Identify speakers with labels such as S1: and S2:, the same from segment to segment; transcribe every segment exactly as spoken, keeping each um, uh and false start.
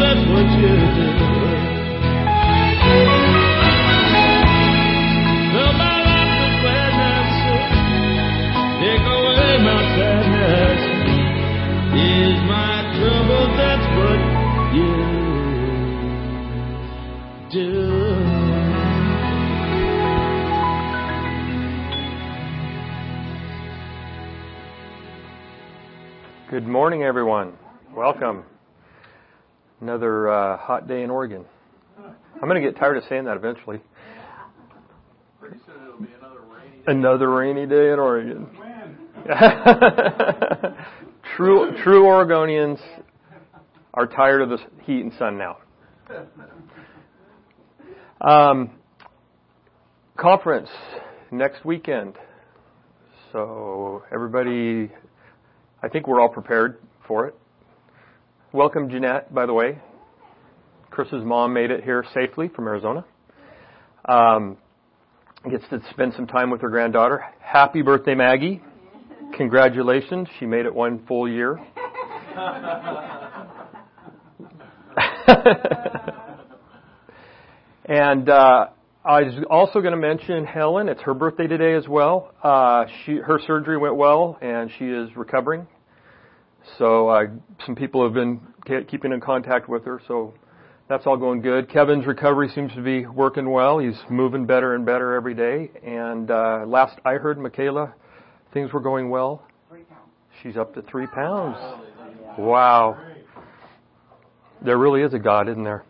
S1: that's what you do. Fill my life with gladness, take away my sadness. Ease my trouble, that's what you do.
S2: Good morning, everyone. Welcome. Another uh, hot day in Oregon. I'm going to get tired of saying that eventually.
S3: Pretty soon it'll be another rainy day.
S2: Another rainy day in Oregon. true, true Oregonians are tired of the heat and sun now. Um, conference next weekend. So everybody, I think we're all prepared for it. Welcome, Jeanette, by the way. Chris's mom made it here safely from Arizona. Um, gets to spend some time with her granddaughter. Happy birthday, Maggie. Congratulations. She made it one full year. And uh, I was also going to mention Helen. It's her birthday today as well. Uh, she her surgery went well, and she is recovering. So uh, some people have been keeping in contact with her, so that's all going good. Kevin's recovery seems to be working well. He's moving better and better every day. And uh, last I heard, Michaela, things were going well.
S4: Three pounds.
S2: She's up to three pounds. Wow. There really is a God, isn't there?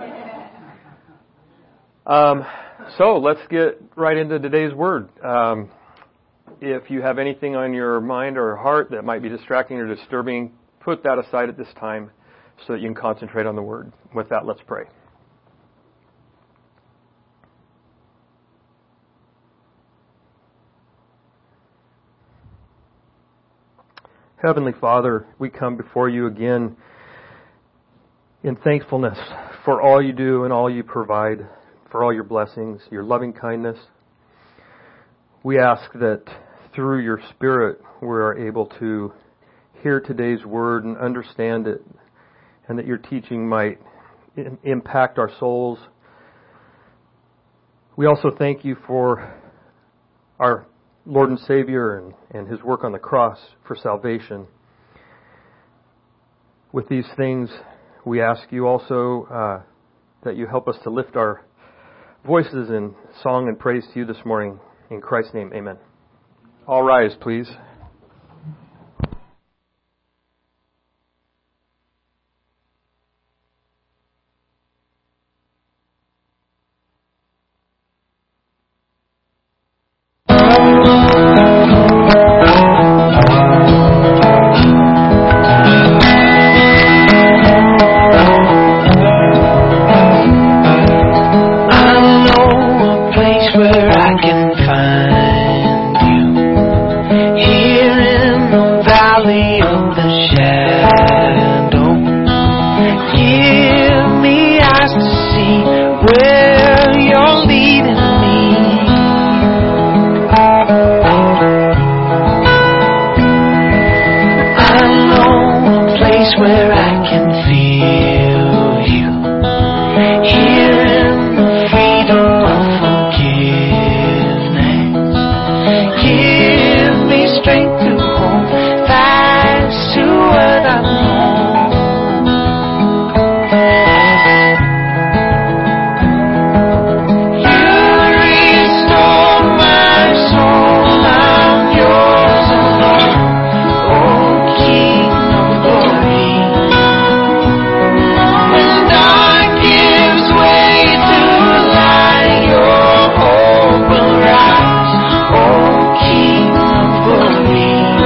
S2: Um, so let's get right into today's word. Um, if you have anything on your mind or heart that might be distracting or disturbing, put that aside at this time so that you can concentrate on the word. With that, let's pray. Heavenly Father, we come before you again in thankfulness for all you do and all you provide, for all your blessings, your loving kindness. We ask that through your Spirit we are able to hear today's word and understand it, and that your teaching might impact our souls. We also thank you for our Lord and Savior and, and His work on the cross for salvation. With these things, we ask you also uh, that you help us to lift our voices in song and praise to you this morning. In Christ's name, amen. All rise, please.
S5: King of glory.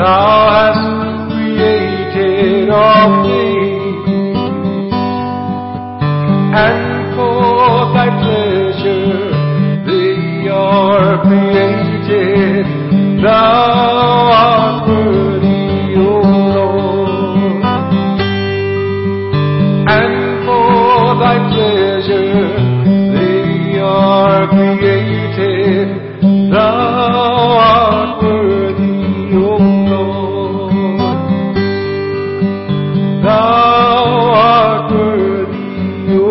S1: Thou hast created all things, and for thy pleasure they are created. Thou art worthy, O Lord, and for thy pleasure they are created. Thou art worthy, O Lord, thou art worthy, O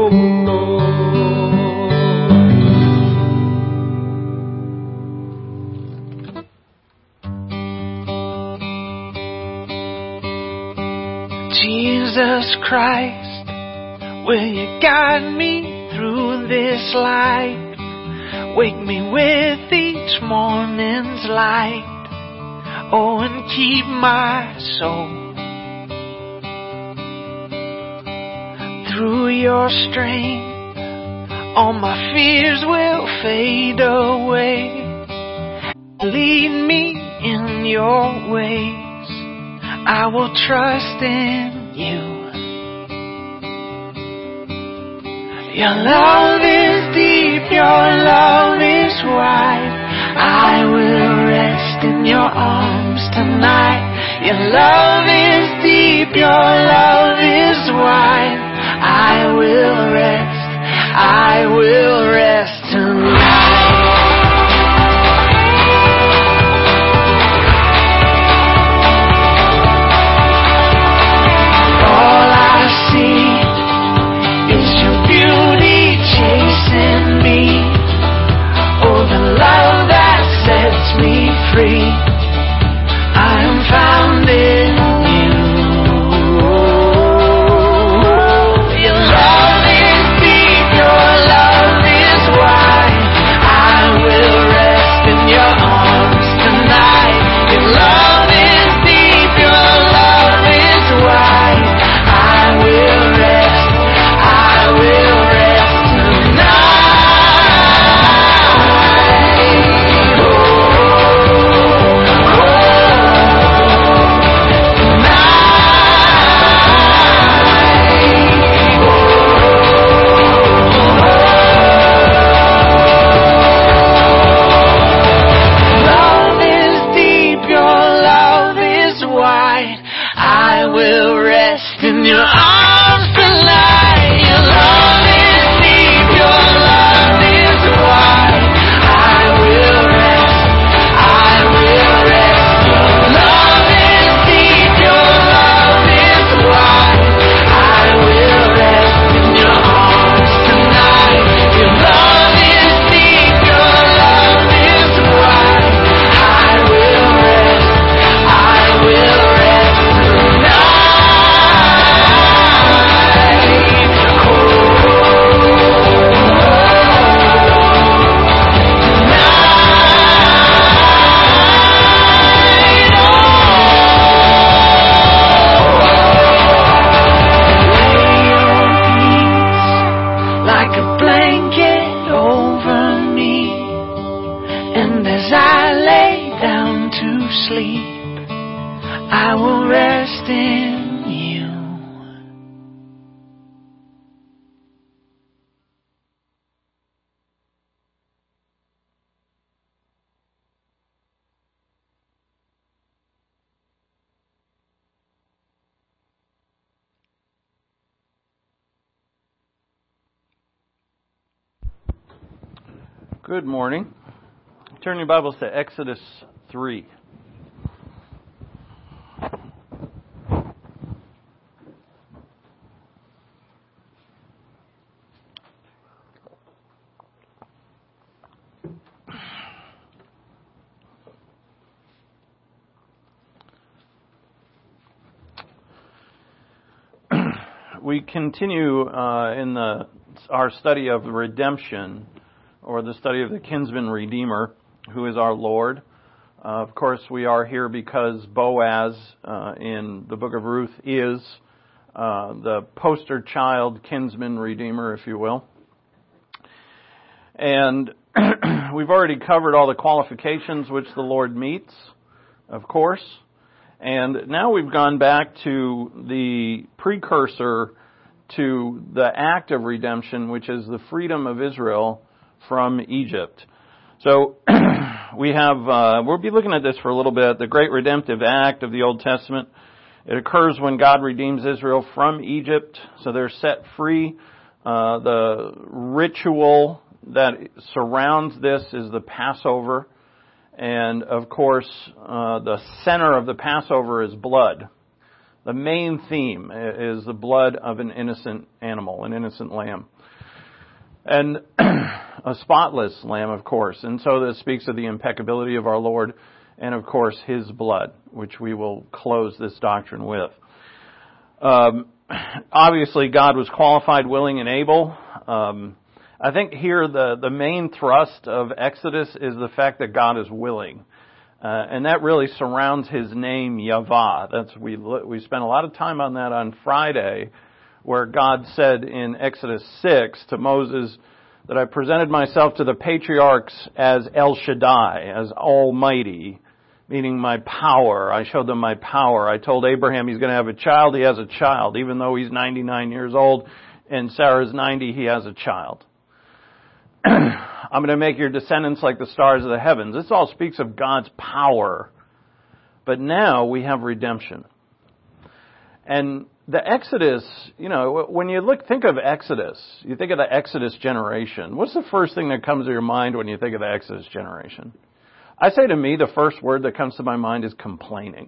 S4: Jesus Christ, will you guide me through this life? Wake me with each morning's light, oh, and keep my soul. Through your strength, all my fears will fade away. Lead me in your ways, I will trust in you. Your love is deep, your love is wide. I will rest in your arms tonight. Your love is deep, your love is wide. I will rest, I will rest tonight. All I see is your beauty chasing me. Oh, the love that sets me free. I am found in you. Your love is deep, your love is wide. I will rest in your arms tonight. Your love is deep, your love is wide. I will rest, I will rest tonight. Love is deep, your love is wide. I will rest in your arms tonight. Your love is deep, your love is wide. I will rest, I will rest. Your love is deep, your love is wide. I will rest in your arms tonight. Your love is deep, your love is wide. I will rest, I will rest tonight. Like a blanket over me, and as I lay down to sleep, I will rest in you.
S5: Good morning. Turn your Bibles to Exodus three. We continue uh, in the our study of redemption, or the study of the kinsman redeemer, who is our Lord. Uh, of course, we are here because Boaz uh, in the book of Ruth is uh, the poster child kinsman redeemer, if you will. And we've already covered all the qualifications which the Lord meets, of course. And now we've gone back to the precursor to the act of redemption, which is the freedom of Israel from Egypt. So we have, uh, we'll be looking at this for a little bit. The great redemptive act of the Old Testament. It occurs when God redeems Israel from Egypt, so they're set free. Uh, the ritual that surrounds this is the Passover. And, of course, uh, the center of the Passover is blood. The main theme is the blood of an innocent animal, an innocent lamb. And a spotless lamb, of course. And so this speaks of the impeccability of our Lord and, of course, His blood, which we will close this doctrine with. Um, obviously, God was qualified, willing, and able. Um, I think here the, the main thrust of Exodus is the fact that God is willing. Uh, and that really surrounds His name, Yahweh. That's, we, we spent a lot of time on that on Friday, where God said in Exodus six to Moses that I presented myself to the patriarchs as El Shaddai, as Almighty, meaning my power. I showed them my power. I told Abraham he's going to have a child. He has a child. Even though he's ninety-nine years old and Sarah's ninety, he has a child. I'm going to make your descendants like the stars of the heavens. This all speaks of God's power. But now we have redemption. And the Exodus, you know, when you look, think of Exodus, you think of the Exodus generation. What's the first thing that comes to your mind when you think of the Exodus generation? I say to me, the first word that comes to my mind is complaining.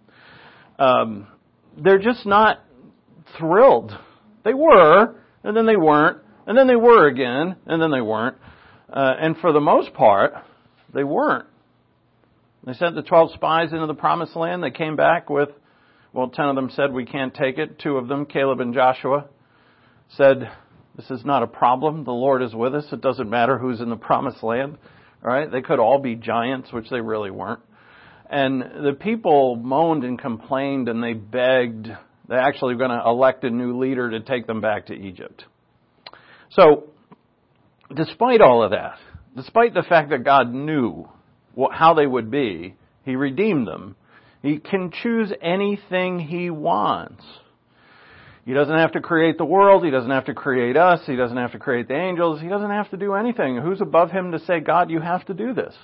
S5: Um, they're just not thrilled. They were, and then they weren't. And then they were again, and then they weren't. Uh, and for the most part, they weren't. They sent the twelve spies into the promised land. They came back with, well, ten of them said, we can't take it. Two of them, Caleb and Joshua, said, this is not a problem. The Lord is with us. It doesn't matter who's in the promised land. All right? They could all be giants, which they really weren't. And the people moaned and complained, and they begged. They actually were going to elect a new leader to take them back to Egypt. So, despite all of that, despite the fact that God knew what, how they would be, He redeemed them. He can choose anything He wants. He doesn't have to create the world. He doesn't have to create us. He doesn't have to create the angels. He doesn't have to do anything. Who's above Him to say, God, you have to do this?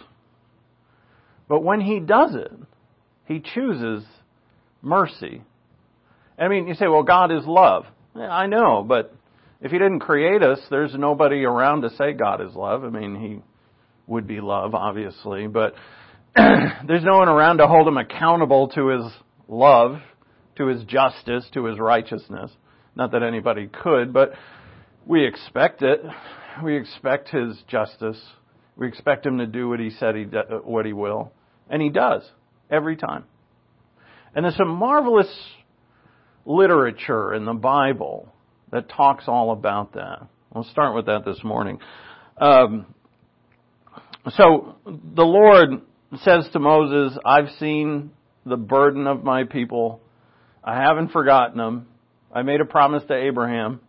S5: But when He does it, He chooses mercy. I mean, you say, well, God is love. Yeah, I know, but if He didn't create us, there's nobody around to say God is love. I mean, He would be love, obviously, but there's no one around to hold Him accountable to His love, to His justice, to His righteousness. Not that anybody could, but we expect it. We expect His justice. We expect Him to do what He said He do, what He will, and He does every time. And there's some marvelous literature in the Bible that talks all about that. We'll start with that this morning. Um, so the Lord says to Moses, I've seen the burden of my people. I haven't forgotten them. I made a promise to Abraham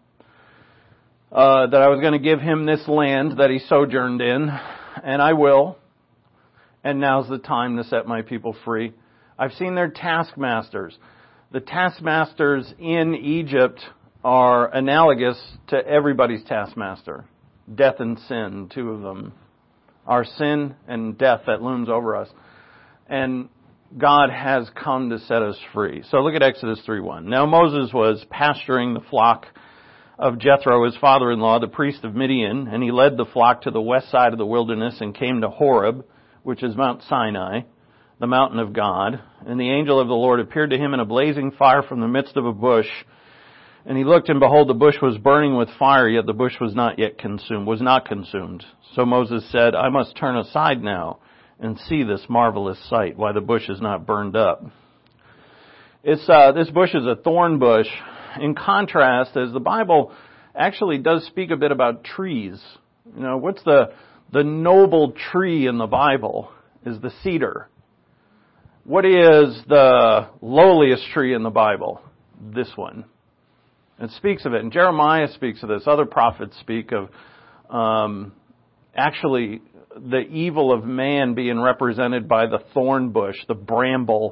S5: uh, that I was going to give him this land that he sojourned in, and I will. And now's the time to set my people free. I've seen their taskmasters. The taskmasters in Egypt are analogous to everybody's taskmaster. Death and sin, two of them. Our sin and death that looms over us. And God has come to set us free. So look at Exodus three one. Now Moses was pasturing the flock of Jethro, his father-in-law, the priest of Midian, and he led the flock to the west side of the wilderness and came to Horeb, which is Mount Sinai, the mountain of God. And the angel of the Lord appeared to him in a blazing fire from the midst of a bush. And he looked, and behold, the bush was burning with fire, yet the bush was not yet consumed, was not consumed. So Moses said, I must turn aside now and see this marvelous sight, why the bush is not burned up. It's uh, this bush is a thorn bush. In contrast, as the Bible actually does speak a bit about trees. You know, what's the the noble tree in the Bible is the cedar. What is the lowliest tree in the Bible? This one. It speaks of it. And Jeremiah speaks of this. Other prophets speak of um, actually the evil of man being represented by the thorn bush, the bramble,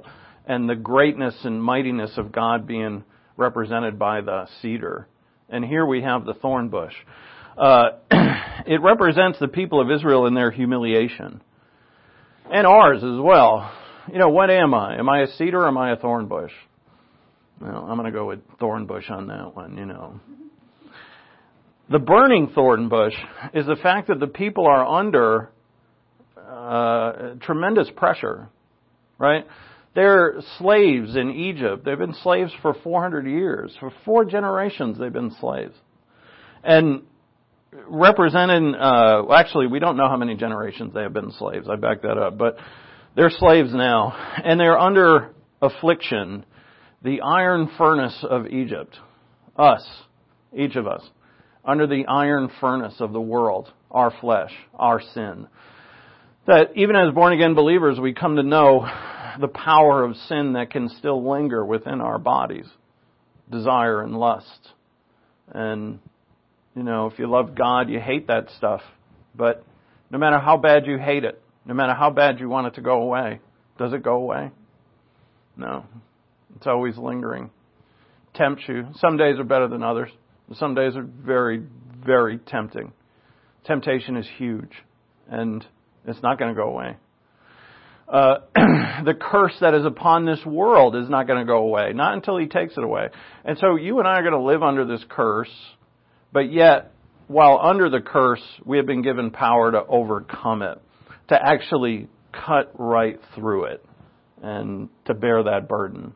S5: and the greatness and mightiness of God being represented by the cedar. And here we have the thorn bush. Uh, it represents the people of Israel in their humiliation. And ours as well. You know, what am I? Am I a cedar or am I a thorn bush? Well, I'm going to go with thorn bush on that one, you know. The burning thorn bush is the fact that the people are under uh, tremendous pressure, right? They're slaves in Egypt. They've been slaves for four hundred years. For four generations they've been slaves. And representing, uh, well, actually we don't know how many generations they have been slaves. I back that up. But they're slaves now. And they're under affliction. The iron furnace of Egypt. Us. Each of us. Under the iron furnace of the world. Our flesh. Our sin. That even as born again believers we come to know the power of sin that can still linger within our bodies. Desire and lust. And, you know, if you love God, you hate that stuff. But no matter how bad you hate it, no matter how bad you want it to go away, does it go away? No. It's always lingering. Tempts you. Some days are better than others. Some days are very, very tempting. Temptation is huge. And it's not going to go away. Uh, the curse that is upon this world is not going to go away. Not until He takes it away. And so you and I are going to live under this curse. But yet, while under the curse, we have been given power to overcome it. To actually cut right through it. And to bear that burden.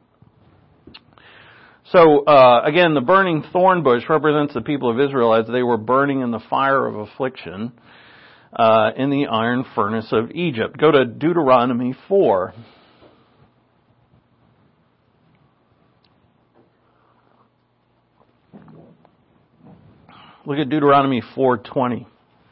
S5: So, uh, again, the burning thorn bush represents the people of Israel as they were burning in the fire of affliction uh, in the iron furnace of Egypt. Go to Deuteronomy four. Look at Deuteronomy four twenty.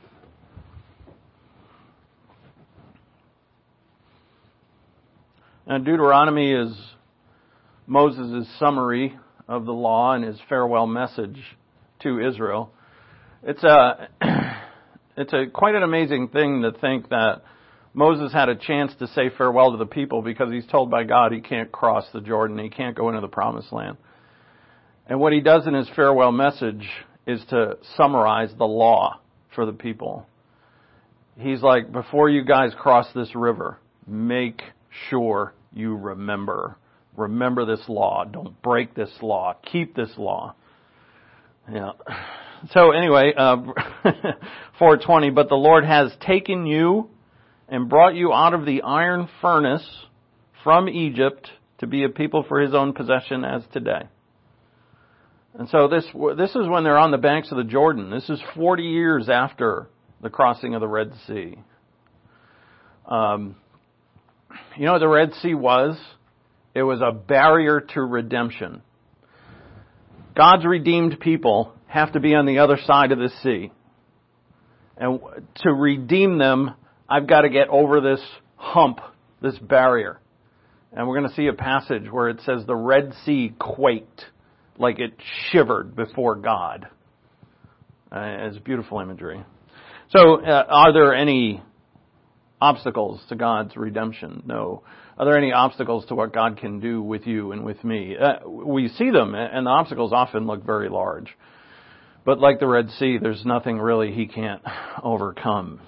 S5: Now, Deuteronomy is Moses' summary of the law and his farewell message to Israel. It's a, it's a quite an amazing thing to think that Moses had a chance to say farewell to the people because he's told by God he can't cross the Jordan, he can't go into the promised land. And what he does in his farewell message is to summarize the law for the people. He's like, before you guys cross this river, make sure you remember. Remember this law. Don't break this law. Keep this law. Yeah. So anyway, uh, four twenty, but the Lord has taken you and brought you out of the iron furnace from Egypt to be a people for His own possession as today. And so this this is when they're on the banks of the Jordan. This is forty years after the crossing of the Red Sea. Um, you know what the Red Sea was? It was a barrier to redemption. God's redeemed people have to be on the other side of the sea. And to redeem them, I've got to get over this hump, this barrier. And we're going to see a passage where it says the Red Sea quaked like it shivered before God. Uh, it's beautiful imagery. So, uh, are there any obstacles to God's redemption? No. Are there any obstacles to what God can do with you and with me? Uh, we see them, and the obstacles often look very large. But like the Red Sea, there's nothing really He can't overcome.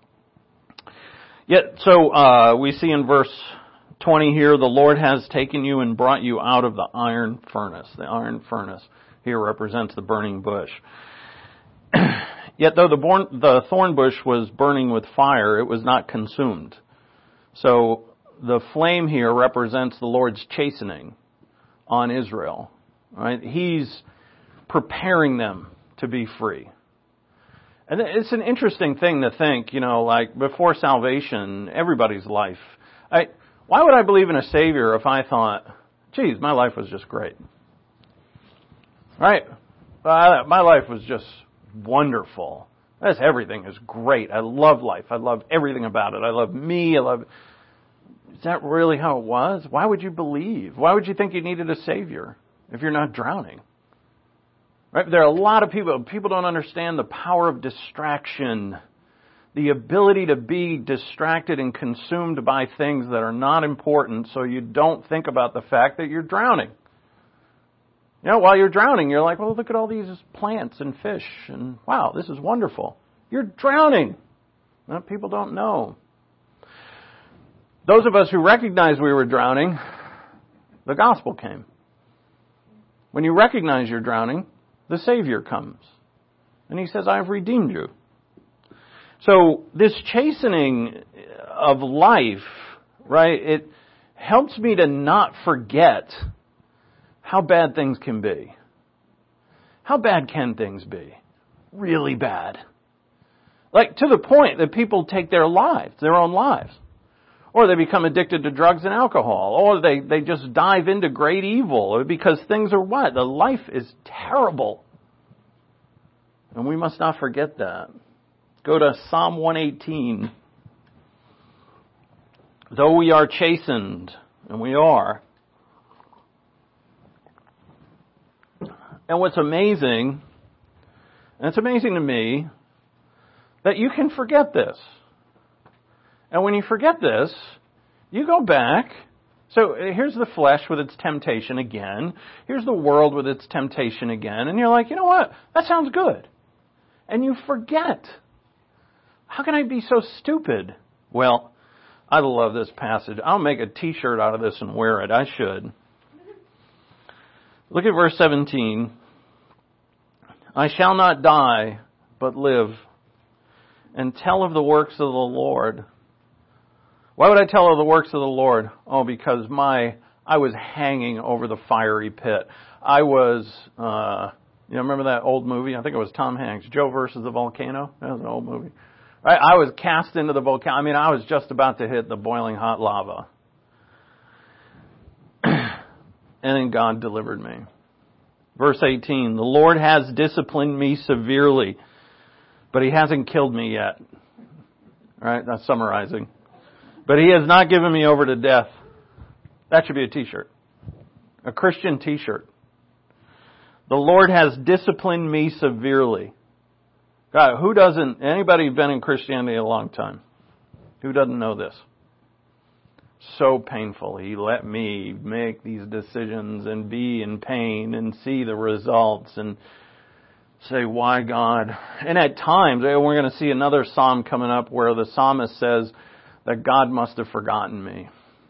S5: Yet, so uh, we see in verse twenty here, the Lord has taken you and brought you out of the iron furnace. The iron furnace here represents the burning bush. Yet though the, born, the thorn bush was burning with fire, it was not consumed. So the flame here represents the Lord's chastening on Israel. Right? He's preparing them to be free. And it's an interesting thing to think, you know, like before salvation, everybody's life. I, why would I believe in a Savior if I thought, geez, my life was just great? Right? Uh, my life was just wonderful. That's everything is great. I love life. I love everything about it. I love me. I love... Is that really how it was? Why would you believe? Why would you think you needed a Savior if you're not drowning? Right? There are a lot of people, people don't understand the power of distraction the ability to be distracted and consumed by things that are not important so you don't think about the fact that you're drowning. You know, while you're drowning, you're like, well, look at all these plants and fish, and wow, this is wonderful. You're drowning. Well, people don't know. Those of us who recognized we were drowning, the gospel came. When you recognize you're drowning, the Savior comes. And He says, I have redeemed you. So this chastening of life, right, it helps me to not forget how bad things can be. How bad can things be? Really bad. Like to the point that people take their lives, their own lives. Or they become addicted to drugs and alcohol. Or they, they just dive into great evil. Because things are what? The life is terrible. And we must not forget that. Go to Psalm one eighteen. Though we are chastened, and we are. And what's amazing, and it's amazing to me, that you can forget this. And when you forget this, you go back. So here's the flesh with its temptation again. Here's the world with its temptation again. And you're like, you know what? That sounds good. And you forget. How can I be so stupid? Well, I love this passage. I'll make a t-shirt out of this and wear it. I should. Look at verse seventeen. I shall not die, but live, and tell of the works of the Lord. Why would I tell of the works of the Lord? Oh, because my I was hanging over the fiery pit. I was, uh, you know, remember that old movie? I think it was Tom Hanks, Joe versus the Volcano. That was an old movie. Right? I was cast into the volcano. I mean, I was just about to hit the boiling hot lava. And then God delivered me. Verse eighteen, the Lord has disciplined me severely, but He hasn't killed me yet. All right, that's summarizing. But He has not given me over to death. That should be a t-shirt. A Christian t-shirt. The Lord has disciplined me severely. God, who doesn't, anybody been in Christianity a long time? Who doesn't know this? So painful. He let me make these decisions and be in pain and see the results and say, why God? And at times, we're going to see another psalm coming up where the psalmist says that God must have forgotten me.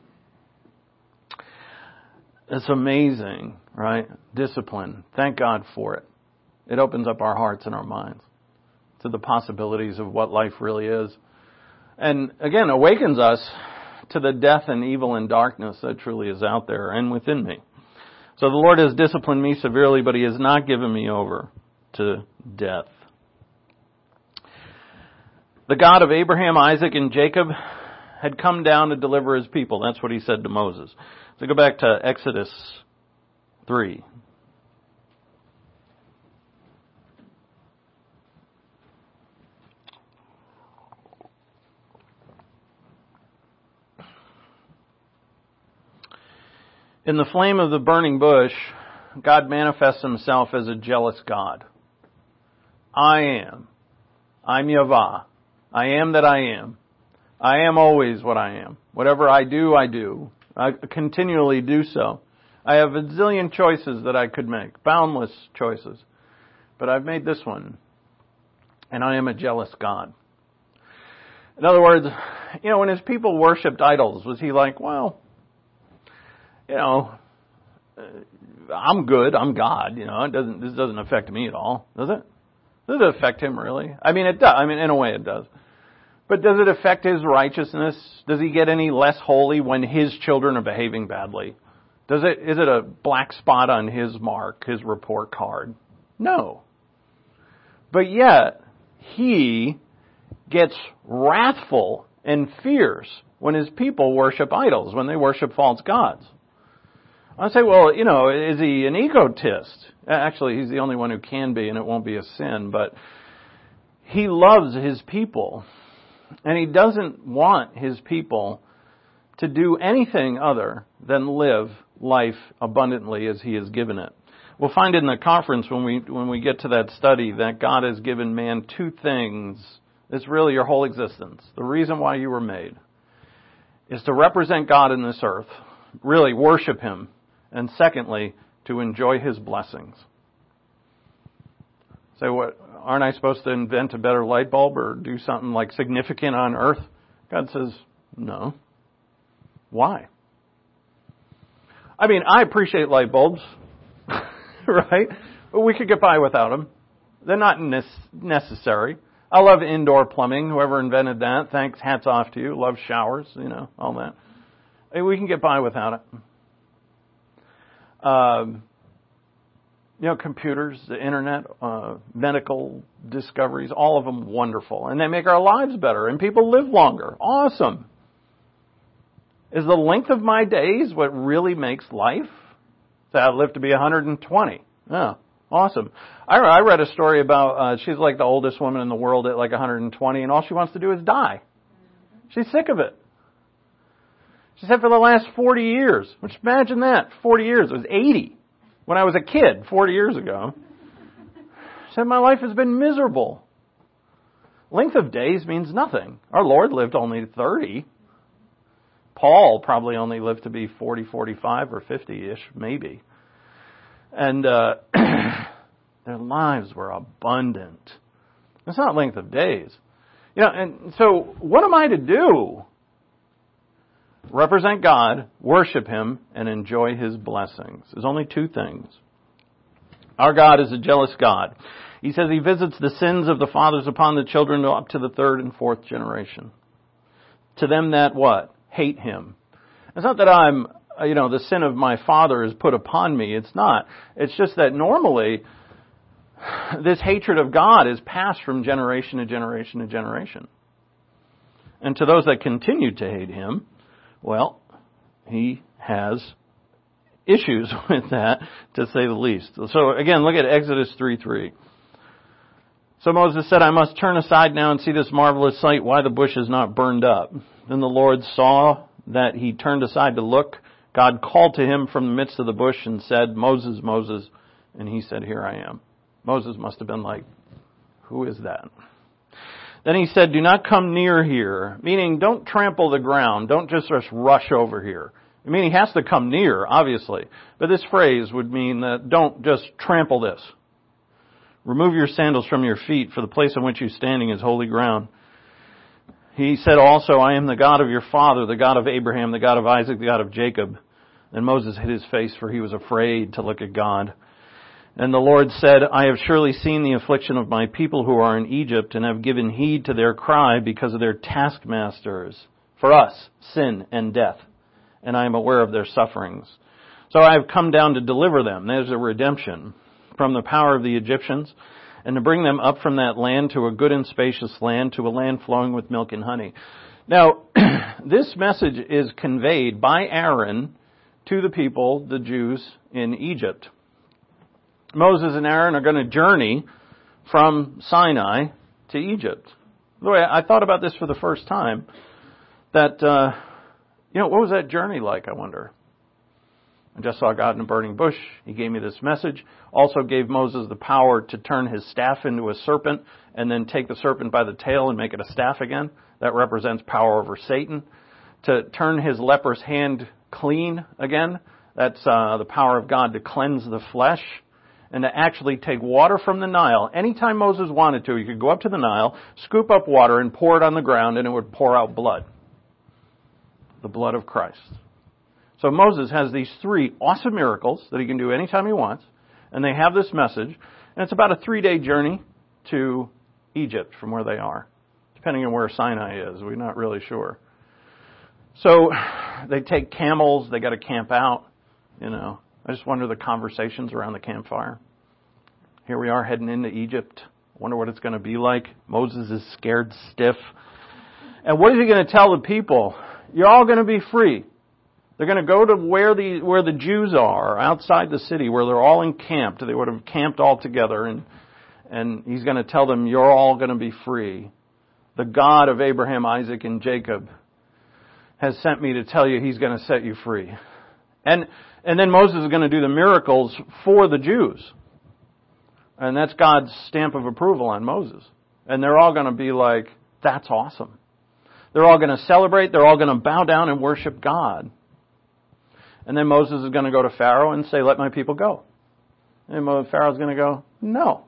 S5: It's amazing, right? Discipline. Thank God for it. It opens up our hearts and our minds to the possibilities of what life really is. And again, awakens us to the death and evil and darkness that truly is out there and within me. So the Lord has disciplined me severely, but He has not given me over to death. The God of Abraham, Isaac, and Jacob had come down to deliver His people. That's what He said to Moses. So go back to Exodus three. In the flame of the burning bush, God manifests Himself as a jealous God. I am. I'm Yahweh. I am that I am. I am always what I am. Whatever I do, I do. I continually do so. I have a zillion choices that I could make. Boundless choices. But I've made this one. And I am a jealous God. In other words, you know, when His people worshipped idols, was He like, well, you know, I'm good, I'm God, you know, it doesn't, this doesn't affect me at all, does it? Does it affect Him really? I mean, it does, I mean, in a way it does. But does it affect His righteousness? Does He get any less holy when His children are behaving badly? Does it, is it a black spot on His mark, His report card? No. But yet, He gets wrathful and fierce when His people worship idols, when they worship false gods. I say, well, you know, is He an egotist? Actually, He's the only one who can be, and it won't be a sin, but He loves His people, and He doesn't want His people to do anything other than live life abundantly as He has given it. We'll find in the conference when we when we get to that study that God has given man two things It's really your whole existence. The reason why you were made is to represent God in this earth, really worship Him, and secondly, to enjoy His blessings. Say, what? Aren't I supposed to invent a better light bulb or do something like significant on earth? God says, no. Why? I mean, I appreciate light bulbs, right? But we could get by without them. They're not necessary. I love indoor plumbing. Whoever invented that, thanks, hats off to you. Love showers, you know, all that. Hey, we can get by without it. Um, you know, computers, the internet, uh, medical discoveries, all of them wonderful. And they make our lives better and people live longer. Awesome. Is the length of my days what really makes life? So I live to be one hundred twenty. Oh, awesome. I, I read a story about, uh, she's like the oldest woman in the world at like one hundred twenty, and all she wants to do is die. She's sick of it. She said for the last forty years, which imagine that, forty years, it was eighty when I was a kid, forty years ago. She said my life has been miserable. Length of days means nothing. Our Lord lived only thirty. Paul probably only lived to be forty, forty-five, or fifty-ish, maybe. And uh, their lives were abundant. It's not length of days. You know, and so what am I to do? Represent God, worship Him, and enjoy His blessings. There's only two things. Our God is a jealous God. He says He visits the sins of the fathers upon the children up to the third and fourth generation. To them that what? Hate Him. It's not that I'm, you know, the sin of my father is put upon me. It's not. It's just that normally this hatred of God is passed from generation to generation to generation. And to those that continue to hate Him, well, He has issues with that, to say the least. So again, look at Exodus three three. So Moses said, I must turn aside now and see this marvelous sight, why the bush is not burned up. Then the Lord saw that he turned aside to look. God called to him from the midst of the bush and said, Moses, Moses. And he said, here I am. Moses must have been like, who is that? Then he said, do not come near here, meaning don't trample the ground. Don't just rush over here. I mean, he has to come near, obviously. But this phrase would mean that don't just trample this. Remove your sandals from your feet, for the place on which you're standing is holy ground. He said also, I am the God of your father, the God of Abraham, the God of Isaac, the God of Jacob. And Moses hid his face, for he was afraid to look at God. And the Lord said, I have surely seen the affliction of my people who are in Egypt, and have given heed to their cry because of their taskmasters. For us, sin and death. And I am aware of their sufferings. So I have come down to deliver them. There's a redemption from the power of the Egyptians, and to bring them up from that land to a good and spacious land, to a land flowing with milk and honey. Now, this message is conveyed by Aaron to the people, the Jews in Egypt. Moses and Aaron are going to journey from Sinai to Egypt. By the way, I thought about this for the first time, that, uh, you know, what was that journey like, I wonder? I just saw God in a burning bush. He gave me this message. Also gave Moses the power to turn his staff into a serpent and then take the serpent by the tail and make it a staff again. That represents power over Satan. To turn his leper's hand clean again. That's uh, the power of God to cleanse the flesh. And to actually take water from the Nile. Anytime Moses wanted to, he could go up to the Nile, scoop up water and pour it on the ground, and it would pour out blood. The blood of Christ. So Moses has these three awesome miracles that he can do anytime he wants, and they have this message, and it's about a three-day journey to Egypt from where they are, depending on where Sinai is. We're not really sure. So they take camels, they got to camp out, you know. I just wonder the conversations around the campfire. Here we are heading into Egypt. I wonder what it's going to be like. Moses is scared stiff. And what is he going to tell the people? You're all going to be free. They're going to go to where the where the Jews are, outside the city, where they're all encamped. They would have camped all together, and and he's going to tell them, you're all going to be free. The God of Abraham, Isaac, and Jacob has sent me to tell you He's going to set you free. And and then Moses is going to do the miracles for the Jews. And that's God's stamp of approval on Moses. And they're all going to be like, That's awesome. They're all going to celebrate. They're all going to bow down and worship God. And then Moses is going to go to Pharaoh and say, let my people go. And Pharaoh's going to go, no.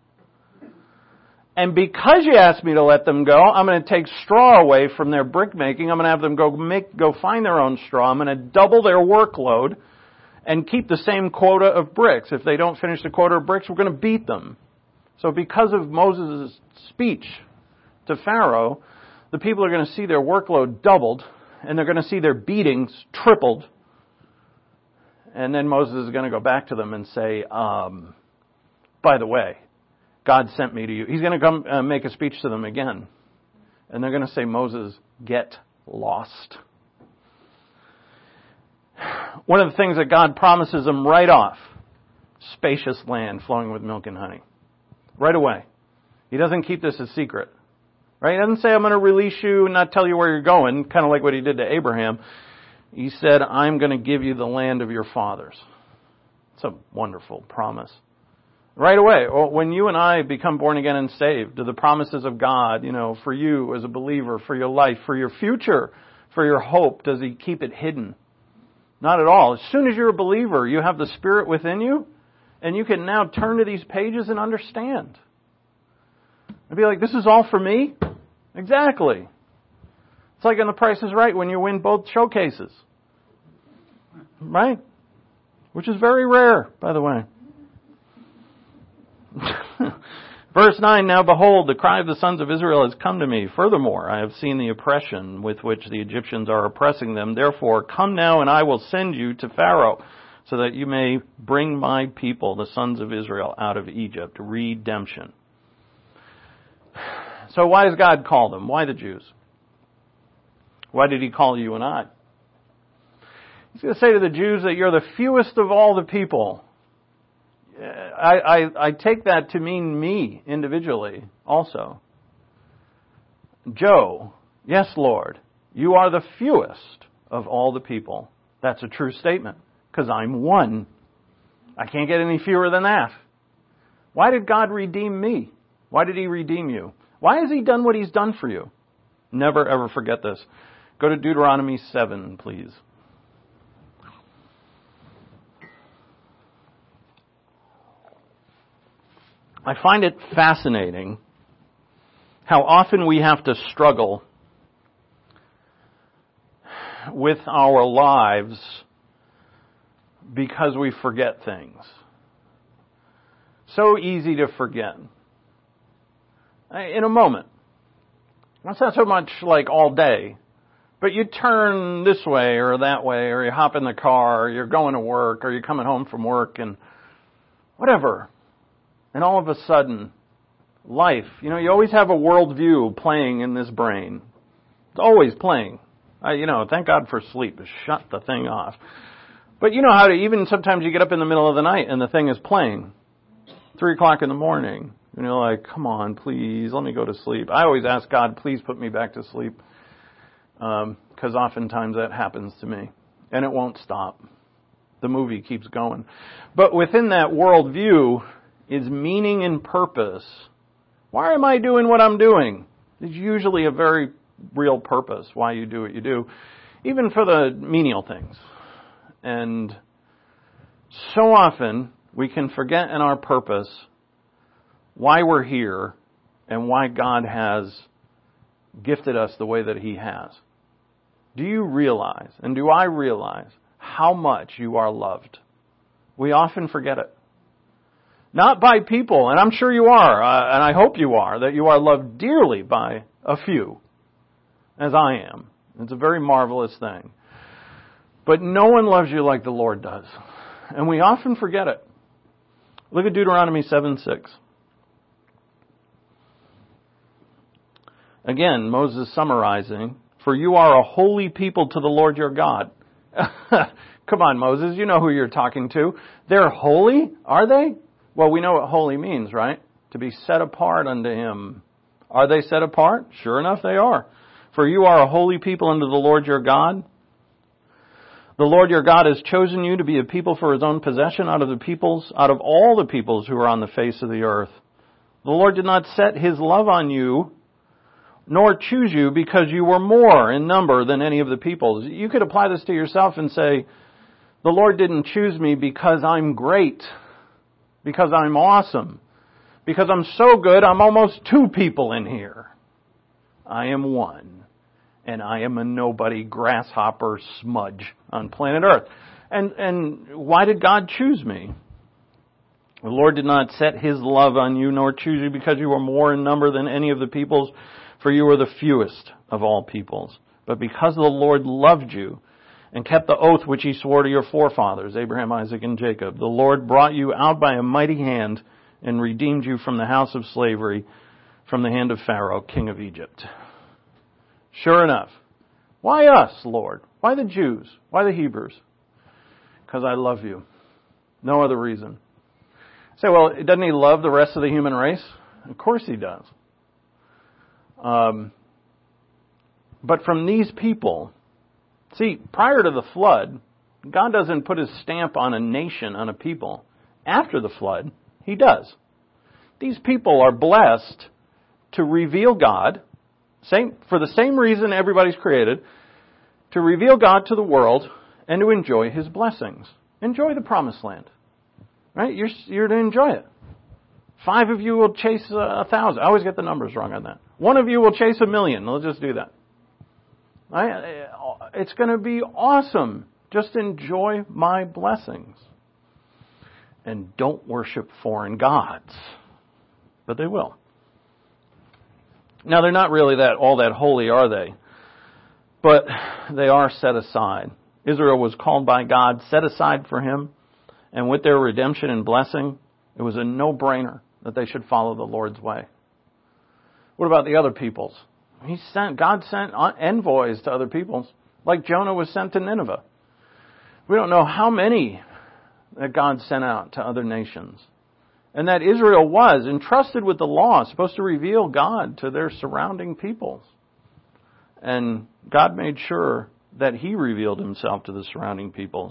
S5: And because you asked me to let them go, I'm going to take straw away from their brick making. I'm going to have them go make, go find their own straw. I'm going to double their workload and keep the same quota of bricks. If they don't finish the quota of bricks, we're going to beat them. So because of Moses' speech to Pharaoh, the people are going to see their workload doubled, and they're going to see their beatings tripled. And then Moses is going to go back to them and say, um, by the way, God sent me to you. He's going to come uh, make a speech to them again. And they're going to say, Moses, get lost. One of the things that God promises them right off, spacious land flowing with milk and honey. Right away. He doesn't keep this a secret. Right? He doesn't say, I'm going to release you and not tell you where you're going, kind of like what he did to Abraham. He said, I'm going to give you the land of your fathers. It's a wonderful promise. Right away, when you and I become born again and saved, the promises of God, you know, for you as a believer, for your life, for your future, for your hope, does he keep it hidden? Not at all. As soon as you're a believer, you have the Spirit within you, and you can now turn to these pages and understand. And be like, this is all for me? Exactly. It's like in The Price is Right when you win both showcases. Right? Which is very rare, by the way. Verse nine, now behold, the cry of the sons of Israel has come to me. Furthermore, I have seen the oppression with which the Egyptians are oppressing them. Therefore, come now and I will send you to Pharaoh, so that you may bring my people, the sons of Israel, out of Egypt. Redemption. So why does God call them? Why the Jews? Why did he call you and I? He's going to say to the Jews that you're the fewest of all the people. I, I, I take that to mean me individually also. Joe, yes, Lord, you are the fewest of all the people. That's a true statement, because I'm one. I can't get any fewer than that. Why did God redeem me? Why did he redeem you? Why has he done what he's done for you? Never ever forget this. Go to Deuteronomy seven, please. I find it fascinating how often we have to struggle with our lives because we forget things. So easy to forget. In a moment. That's not so much like all day. But you turn this way or that way, or you hop in the car, or you're going to work, or you're coming home from work, and whatever. And all of a sudden, life, you know, you always have a worldview playing in this brain. It's always playing. I, you know, thank God for sleep. Shut the thing off. But you know how to, even sometimes you get up in the middle of the night and the thing is playing. Three o'clock in the morning. And you're like, come on, please, let me go to sleep. I always ask God, please put me back to sleep. Um, because oftentimes that happens to me. And it won't stop. The movie keeps going. But within that worldview is meaning and purpose. Why am I doing what I'm doing? There's usually a very real purpose why you do what you do, even for the menial things. And so often we can forget in our purpose why we're here and why God has gifted us the way that he has. Do you realize, and do I realize, how much you are loved? We often forget it. Not by people, and I'm sure you are, uh, and I hope you are, that you are loved dearly by a few, as I am. It's a very marvelous thing. But no one loves you like the Lord does. And we often forget it. Look at Deuteronomy seven six. Again, Moses summarizing, for you are a holy people to the Lord your God. Come on, Moses, you know who you're talking to. They're holy, are they? Well, we know what holy means, right? To be set apart unto him. Are they set apart? Sure enough, they are. For you are a holy people unto the Lord your God. The Lord your God has chosen you to be a people for his own possession out of the peoples, out of all the peoples who are on the face of the earth. The Lord did not set his love on you nor choose you because you were more in number than any of the peoples. You could apply this to yourself and say, the Lord didn't choose me because I'm great, because I'm awesome, because I'm so good I'm almost two people in here. I am one, and I am a nobody grasshopper smudge on planet Earth. And, and why did God choose me? The Lord did not set His love on you, nor choose you because you were more in number than any of the peoples, for you were the fewest of all peoples. But because the Lord loved you and kept the oath which He swore to your forefathers, Abraham, Isaac, and Jacob, the Lord brought you out by a mighty hand and redeemed you from the house of slavery, from the hand of Pharaoh, king of Egypt. Sure enough. Why us, Lord? Why the Jews? Why the Hebrews? Because I love you. No other reason. Say, well, doesn't He love the rest of the human race? Of course He does. Um, but from these people, see, prior to the flood, God doesn't put His stamp on a nation, on a people. After the flood, He does. These people are blessed to reveal God, same, for the same reason everybody's created, to reveal God to the world and to enjoy His blessings. Enjoy the promised land. Right? You're, you're to enjoy it. Five of you will chase a, a thousand. I always get the numbers wrong on that. One of you will chase a million. Let's just do that. Right? It's going to be awesome. Just enjoy my blessings. And don't worship foreign gods. But they will. Now, they're not really that all that holy, are they? But they are set aside. Israel was called by God, set aside for Him. And with their redemption and blessing, it was a no-brainer that they should follow the Lord's way. What about the other peoples? He sent, God sent envoys to other peoples, like Jonah was sent to Nineveh. We don't know how many that God sent out to other nations. And that Israel was entrusted with the law, supposed to reveal God to their surrounding peoples. And God made sure that He revealed Himself to the surrounding peoples.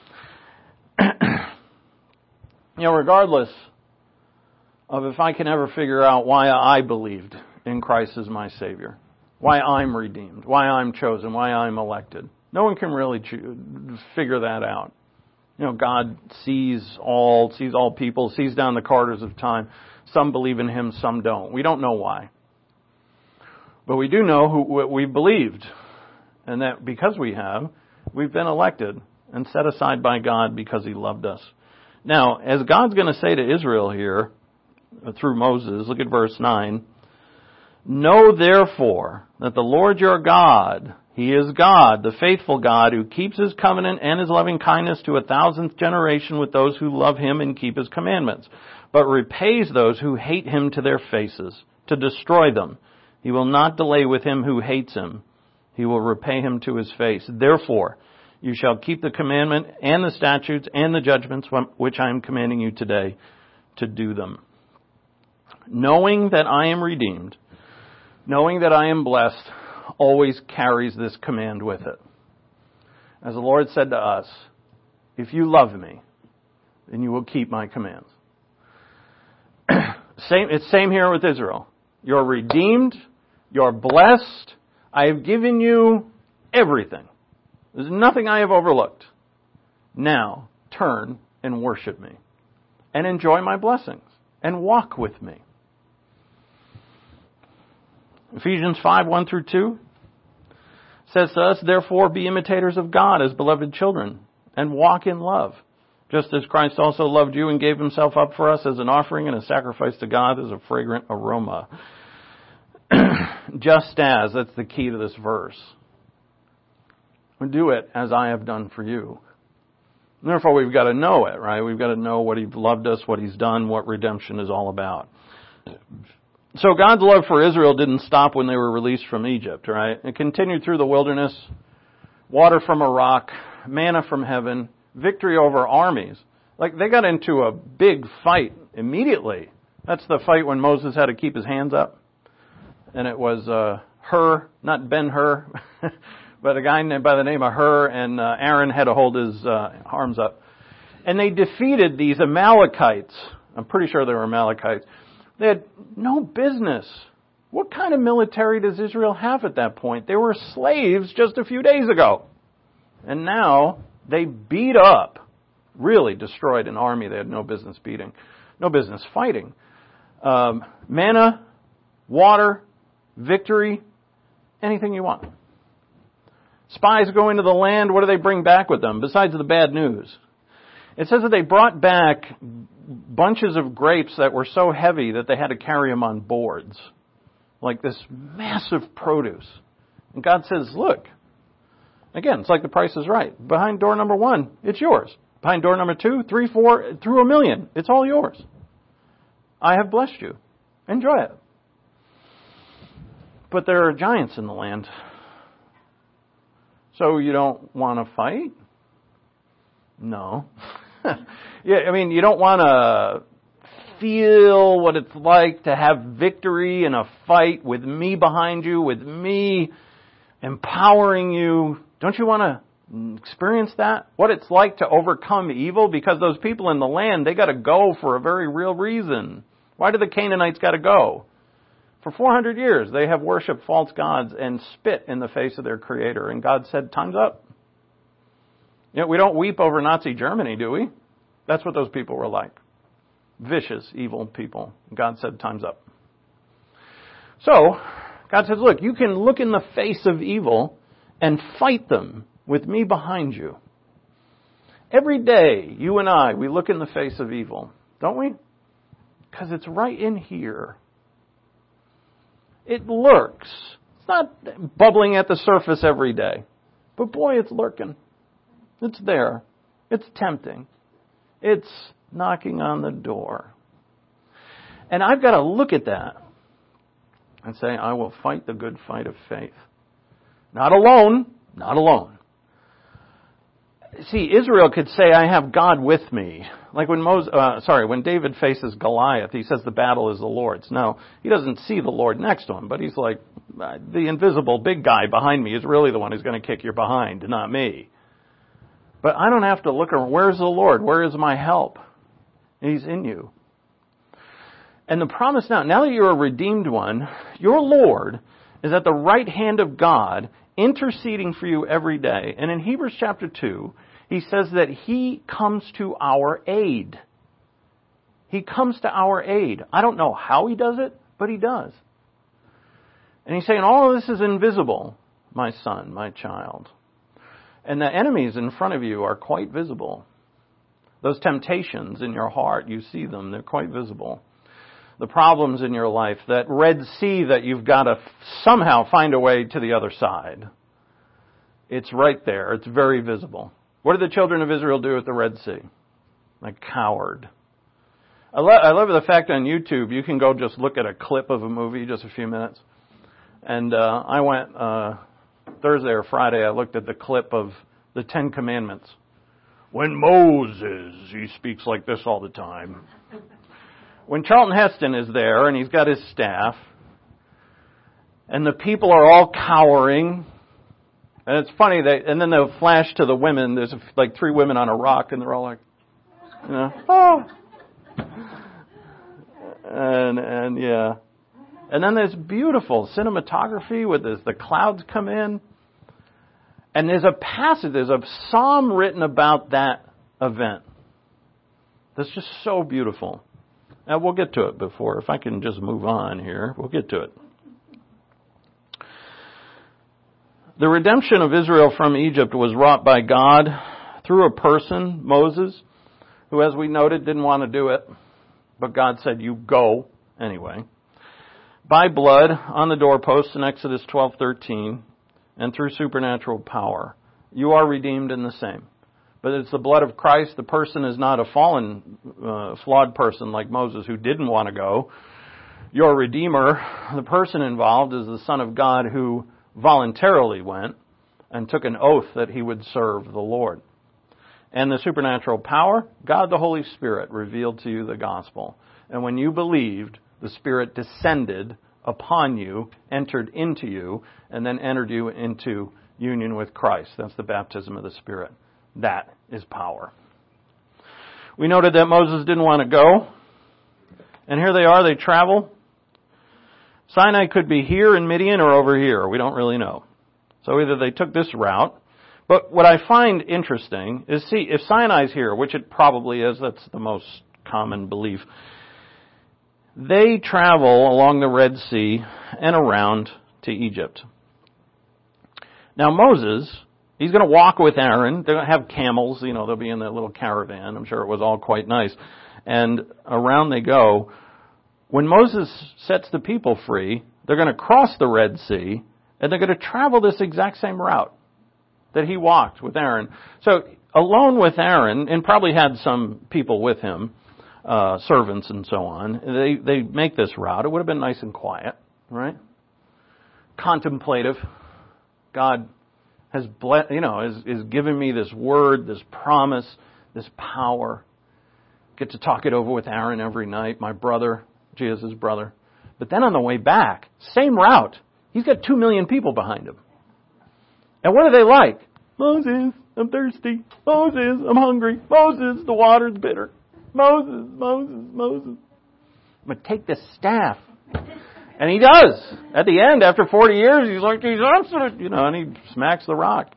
S5: You know, regardless of if I can ever figure out why I believed in Christ as my Savior, why I'm redeemed, why I'm chosen, why I'm elected, no one can really cho- figure that out. You know, God sees all, sees all people, sees down the corridors of time. Some believe in Him, some don't. We don't know why. But we do know who, what we believed. And that because we have, we've been elected and set aside by God because He loved us. Now, as God's going to say to Israel here, through Moses, look at verse nine. Know therefore that the Lord your God, He is God, the faithful God, who keeps His covenant and His loving kindness to a thousandth generation with those who love Him and keep His commandments, but repays those who hate Him to their faces, to destroy them. He will not delay with him who hates Him. He will repay him to his face. Therefore, you shall keep the commandment and the statutes and the judgments which I am commanding you today to do them. Knowing that I am redeemed, knowing that I am blessed, always carries this command with it. As the Lord said to us, if you love me, then you will keep my commands. Same, it's same here with Israel. You're redeemed, you're blessed, I have given you everything. There's nothing I have overlooked. Now, turn and worship me. And enjoy my blessings. And walk with me. Ephesians five, one through two says to us, therefore be imitators of God as beloved children, and walk in love, just as Christ also loved you and gave Himself up for us as an offering and a sacrifice to God as a fragrant aroma. Just as, that's the key to this verse. Do it as I have done for you. And therefore, we've got to know it, right? We've got to know what He loved us, what He's done, what redemption is all about. So God's love for Israel didn't stop when they were released from Egypt, right? It continued through the wilderness, water from a rock, manna from heaven, victory over armies. Like, they got into a big fight immediately. That's the fight when Moses had to keep his hands up. And it was uh, Hur, not Ben-Hur, but a guy by the name of Hur, and uh, Aaron had to hold his uh, arms up. And they defeated these Amalekites. I'm pretty sure they were Amalekites. They had no business What kind of military does Israel have at that point? They were slaves just a few days ago. And now they beat up, really destroyed an army they had no business beating, no business fighting. Um, manna, water, victory, anything you want. Spies go into the land. What do they bring back with them besides the bad news? It says that they brought back bunches of grapes that were so heavy that they had to carry them on boards. Like this massive produce. And God says, look, again, it's like the Price is Right. Behind door number one, it's yours. Behind door number two, three, four, through a million, it's all yours. I have blessed you. Enjoy it. But there are giants in the land. So you don't want to fight? No. Yeah, I mean, you don't want to feel what it's like to have victory in a fight with me behind you, with me empowering you. Don't you want to experience that? What it's like to overcome evil? Because those people in the land, they got to go for a very real reason. Why do the Canaanites got to go? For four hundred years, they have worshipped false gods and spit in the face of their Creator. And God said, time's up. You know, we don't weep over Nazi Germany, do we? That's what those people were like. Vicious, evil people. God said, time's up. So, God says, look, you can look in the face of evil and fight them with me behind you. Every day, you and I, we look in the face of evil, don't we? Because it's right in here. It lurks. It's not bubbling at the surface every day. But boy, it's lurking. It's there. It's tempting. It's knocking on the door. And I've got to look at that and say, I will fight the good fight of faith. Not alone. Not alone. See, Israel could say, I have God with me. Like when Moses, uh, sorry, when David faces Goliath, he says the battle is the Lord's. No, he doesn't see the Lord next to him, but he's like, the invisible big guy behind me is really the one who's going to kick your behind, not me. But I don't have to look around. Where's the Lord? Where is my help? He's in you. And the promise now, now that you're a redeemed one, your Lord is at the right hand of God, interceding for you every day. And in Hebrews chapter two, he says that he comes to our aid. He comes to our aid. I don't know how he does it, but he does. And he's saying, all of this is invisible, my son, my child. And the enemies in front of you are quite visible. Those temptations in your heart, you see them, they're quite visible. The problems in your life, that Red Sea that you've got to somehow find a way to the other side. It's right there. It's very visible. What did the children of Israel do at the Red Sea? They cowered. I, lo- I love the fact on YouTube, you can go just look at a clip of a movie, just a few minutes. And uh, I went uh, Thursday or Friday, I looked at the clip of the Ten Commandments. When Moses, he speaks like this all the time. When Charlton Heston is there and he's got his staff, and the people are all cowering, and it's funny, they, and then they'll flash to the women, there's like three women on a rock, and they're all like, you know, oh. And, and yeah. And then there's beautiful cinematography with this, the clouds come in. And there's a passage, there's a psalm written about that event. That's just so beautiful. Now, we'll get to it before, if I can just move on here, we'll get to it. The redemption of Israel from Egypt was wrought by God through a person, Moses, who, as we noted, didn't want to do it. But God said, you go anyway. By blood on the doorposts in Exodus twelve thirteen, and through supernatural power. You are redeemed in the same. But it's the blood of Christ. The person is not a fallen, uh, flawed person like Moses who didn't want to go. Your Redeemer, the person involved, is the Son of God who voluntarily went and took an oath that he would serve the Lord. And the supernatural power, God the Holy Spirit revealed to you the gospel. And when you believed, the Spirit descended upon you, entered into you, and then entered you into union with Christ. That's the baptism of the Spirit. That is power. We noted that Moses didn't want to go. And here they are, they travel. Sinai could be here in Midian or over here. We don't really know. So either they took this route. But what I find interesting is, see, if Sinai's here, which it probably is, that's the most common belief, they travel along the Red Sea and around to Egypt. Now Moses, he's going to walk with Aaron. They're going to have camels, you know, they'll be in that little caravan. I'm sure it was all quite nice. And around they go. When Moses sets the people free, they're going to cross the Red Sea, and they're going to travel this exact same route that he walked with Aaron. So alone with Aaron, and probably had some people with him, uh, servants and so on, they, they make this route. It would have been nice and quiet, right? Contemplative. God has blessed, you know, is, is giving me this word, this promise, this power. Get to talk it over with Aaron every night, my brother, Jesus' brother. But then on the way back, same route. He's got two million people behind him. And what are they like? Moses, I'm thirsty. Moses, I'm hungry. Moses, the water's bitter. Moses, Moses, Moses. I'm going to take this staff. And he does. At the end, after forty years, he's like, he's absolute, you know, and he smacks the rock.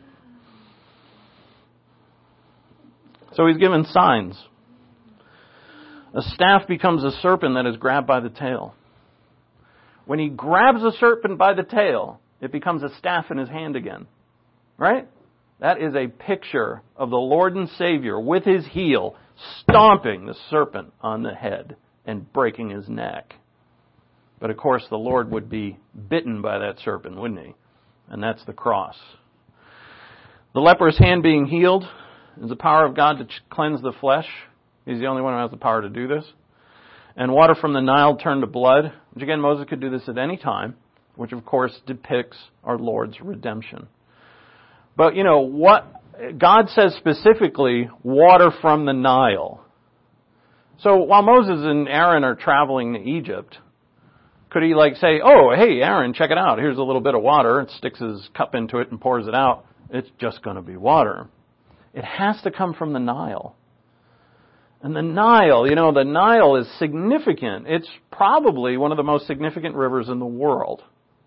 S5: So he's given signs. A staff becomes a serpent that is grabbed by the tail. When he grabs a serpent by the tail, it becomes a staff in his hand again. Right? That is a picture of the Lord and Savior with his heel stomping the serpent on the head and breaking his neck. But of course the Lord would be bitten by that serpent, wouldn't he? And that's the cross. The leper's hand being healed is the power of God to cleanse the flesh. He's the only one who has the power to do this. And water from the Nile turned to blood, which again, Moses could do this at any time, which of course depicts our Lord's redemption. But, you know, what God says specifically, water from the Nile. So while Moses and Aaron are traveling to Egypt, could he like say, oh, hey, Aaron, check it out. Here's a little bit of water. It sticks his cup into it and pours it out. It's just going to be water. It has to come from the Nile. And the Nile, you know, the Nile is significant. It's probably one of the most significant rivers in the world.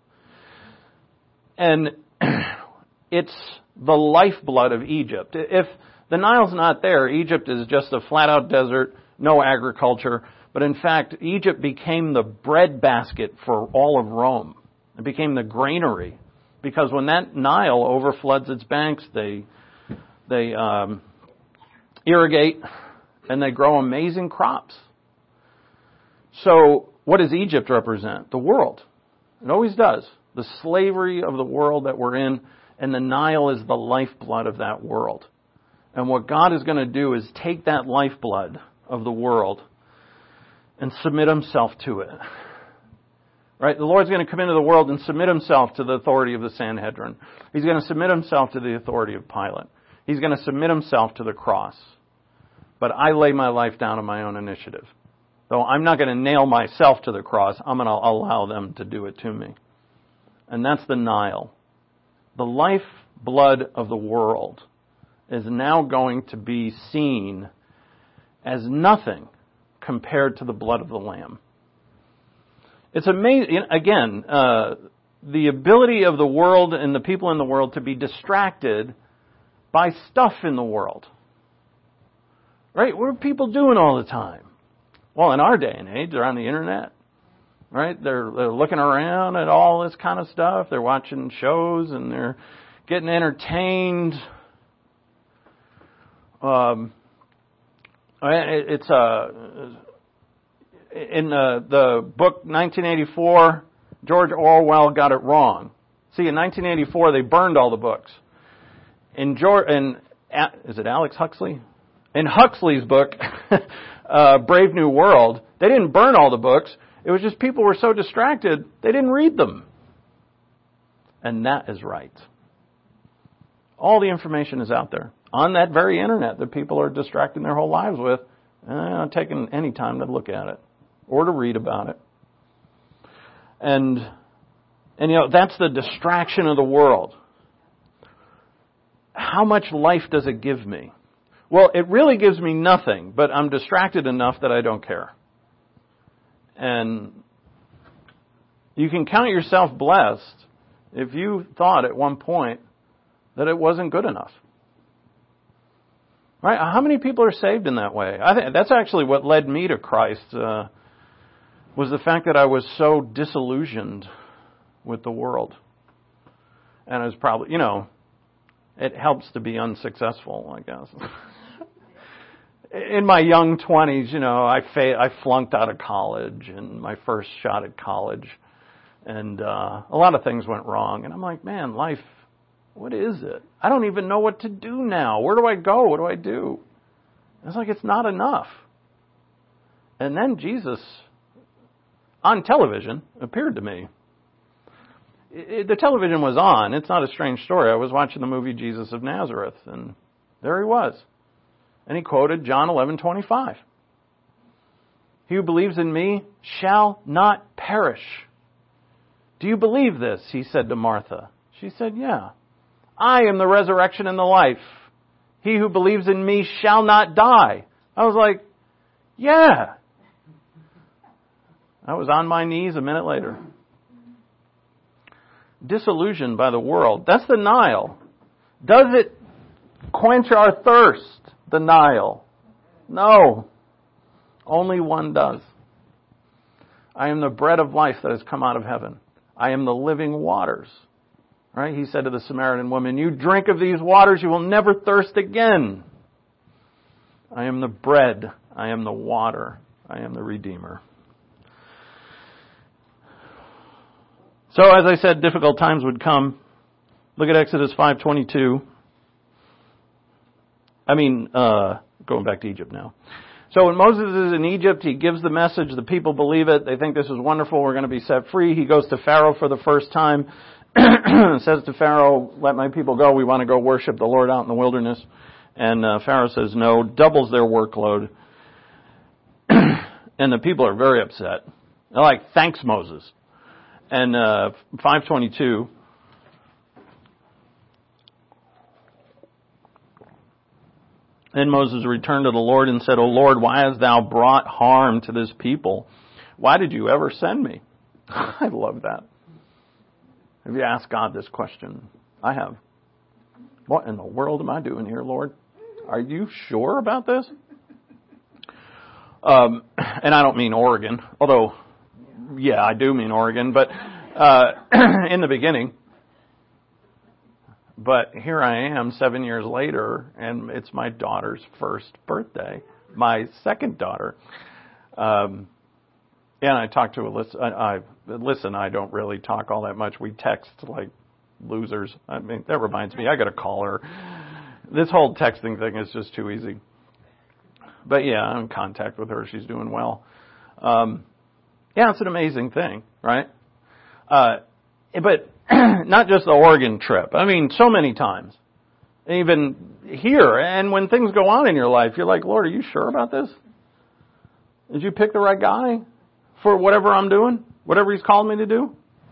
S5: And it's the lifeblood of Egypt. If the Nile's not there, Egypt is just a flat-out desert, no agriculture. But in fact, Egypt became the breadbasket for all of Rome. It became the granary. Because when that Nile overfloods its banks, they, they um, irrigate and they grow amazing crops. So what does Egypt represent? The world. It always does. The slavery of the world that we're in, and the Nile is the lifeblood of that world. And what God is going to do is take that lifeblood of the world and submit himself to it. Right? The Lord's going to come into the world and submit himself to the authority of the Sanhedrin. He's going to submit himself to the authority of Pilate. He's going to submit himself to the cross. But I lay my life down on my own initiative. Though I'm not going to nail myself to the cross, I'm going to allow them to do it to me. And that's the Nile. The lifeblood of the world is now going to be seen as nothing compared to the blood of the Lamb. It's amazing, again, uh, the ability of the world and the people in the world to be distracted by stuff in the world. Right? What are people doing all the time? Well, in our day and age, they're on the internet. Right? They're, they're looking around at all this kind of stuff. They're watching shows and they're getting entertained. Um, it, it's a... In the, the book nineteen eighty-four, George Orwell got it wrong. See, in nineteen eighty-four, they burned all the books. In, George, in is it Alex Huxley? In Huxley's book, uh, Brave New World, they didn't burn all the books. It was just people were so distracted, they didn't read them. And that is right. All the information is out there on that very internet that people are distracting their whole lives with, and they're not taking any time to look at it or to read about it. And, and you know, that's the distraction of the world. How much life does it give me? Well, it really gives me nothing, but I'm distracted enough that I don't care. And You can count yourself blessed if you thought at one point that it wasn't good enough. Right? How many people are saved in that way? I think that's actually what led me to Christ, uh, was the fact that I was so disillusioned with the world. And I was probably, you know, it helps to be unsuccessful, I guess. In my young twenties, you know, I fa- I flunked out of college and my first shot at college. And uh, a lot of things went wrong. And I'm like, man, life, what is it? I don't even know what to do now. Where do I go? What do I do? It's like, it's not enough. And then Jesus, on television, appeared to me. It, the television was on. It's not a strange story. I was watching the movie Jesus of Nazareth, and there he was. And he quoted John eleven twenty-five. He who believes in me shall not perish. Do you believe this? He said to Martha. She said, yeah. I am the resurrection and the life. He who believes in me shall not die. I was like, yeah. I was on my knees a minute later. Disillusioned by the world. That's the Nile. Does it quench our thirst? The Nile. No. Only one does. I am the bread of life that has come out of heaven. I am the living waters. Right? He said to the Samaritan woman, you drink of these waters, you will never thirst again. I am the bread. I am the water. I am the Redeemer. So, as I said, difficult times would come. Look at Exodus five twenty-two. I mean, uh, going back to Egypt now. So when Moses is in Egypt, he gives the message. The people believe it. They think this is wonderful. We're going to be set free. He goes to Pharaoh for the first time. Says to Pharaoh, let my people go. We want to go worship the Lord out in the wilderness. And uh, Pharaoh says no, doubles their workload. And the people are very upset. They're like, thanks, Moses. And uh, five twenty-two. Then Moses returned to the Lord and said, O Lord, why hast thou brought harm to this people? Why did you ever send me? I love that. Have you asked God this question? I have. What in the world am I doing here, Lord? Are you sure about this? Um, and I don't mean Oregon, although, yeah, I do mean Oregon, but uh, in the beginning. But here I am seven years later, and it's my daughter's first birthday, my second daughter. Um, and I talked to Alyssa. I, I, listen, I don't really talk all that much. We text like losers. I mean, that reminds me, I got to call her. This whole texting thing is just too easy. But yeah, I'm in contact with her. She's doing well. Um, yeah, it's an amazing thing, right? Uh, but not just the Oregon trip. I mean, so many times. Even here. And when things go on in your life, you're like, Lord, are you sure about this? Did you pick the right guy for whatever I'm doing? Whatever He's called me to do?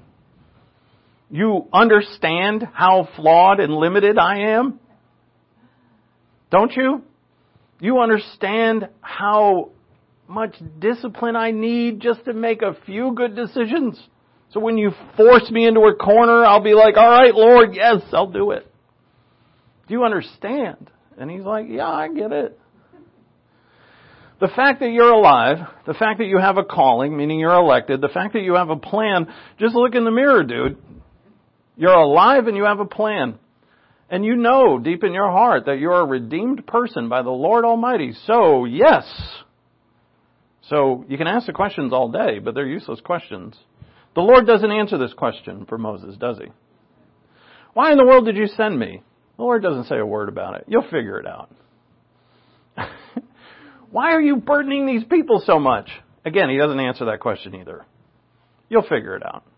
S5: You understand how flawed and limited I am? Don't you? You understand how much discipline I need just to make a few good decisions? So when you force me into a corner, I'll be like, all right, Lord, yes, I'll do it. Do you understand? And He's like, yeah, I get it. The fact that you're alive, the fact that you have a calling, meaning you're elected, the fact that you have a plan, just look in the mirror, dude. You're alive and you have a plan. And you know deep in your heart that you're a redeemed person by the Lord Almighty. So, yes. So, you can ask the questions all day, but they're useless questions. The Lord doesn't answer this question for Moses, does He? Why in the world did you send me? The Lord doesn't say a word about it. You'll figure it out. Why are you burdening these people so much? Again, He doesn't answer that question either. You'll figure it out.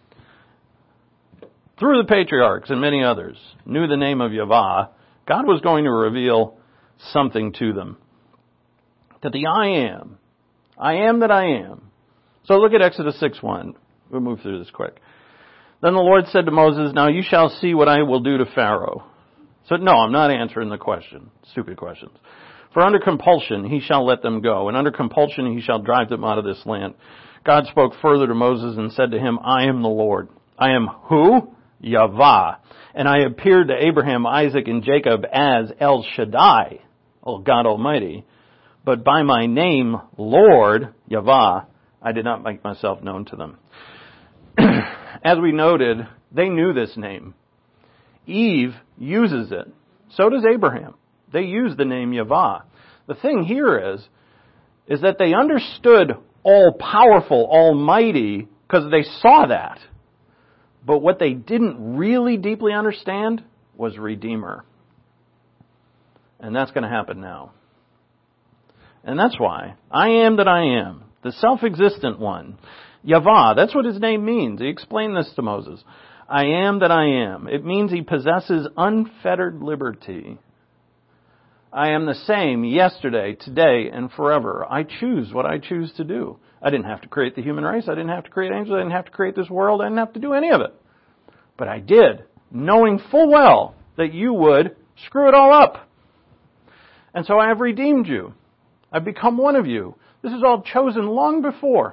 S5: Through the patriarchs and many others knew the name of Yahweh, God was going to reveal something to them. That the I am, I am that I am. So look at Exodus six one. We'll move through this quick. Then the Lord said to Moses, now you shall see what I will do to Pharaoh. So no, I'm not answering the question. Stupid questions. For under compulsion he shall let them go, and under compulsion he shall drive them out of this land. God spoke further to Moses and said to him, I am the Lord. I am who? Yahweh. And I appeared to Abraham, Isaac, and Jacob as El Shaddai, O God Almighty. But by my name, Lord, Yahweh, I did not make myself known to them. As we noted, they knew this name. Eve uses it. So does Abraham. They use the name Yahweh. The thing here is, is that they understood all-powerful, almighty, because they saw that. But what they didn't really deeply understand was Redeemer. And that's going to happen now. And that's why I am that I am, the self-existent one. Yahweh, that's what his name means. He explained this to Moses. I am that I am. It means he possesses unfettered liberty. I am the same yesterday, today, and forever. I choose what I choose to do. I didn't have to create the human race. I didn't have to create angels. I didn't have to create this world. I didn't have to do any of it. But I did, knowing full well that you would screw it all up. And so I have redeemed you. I've become one of you. This is all chosen long before.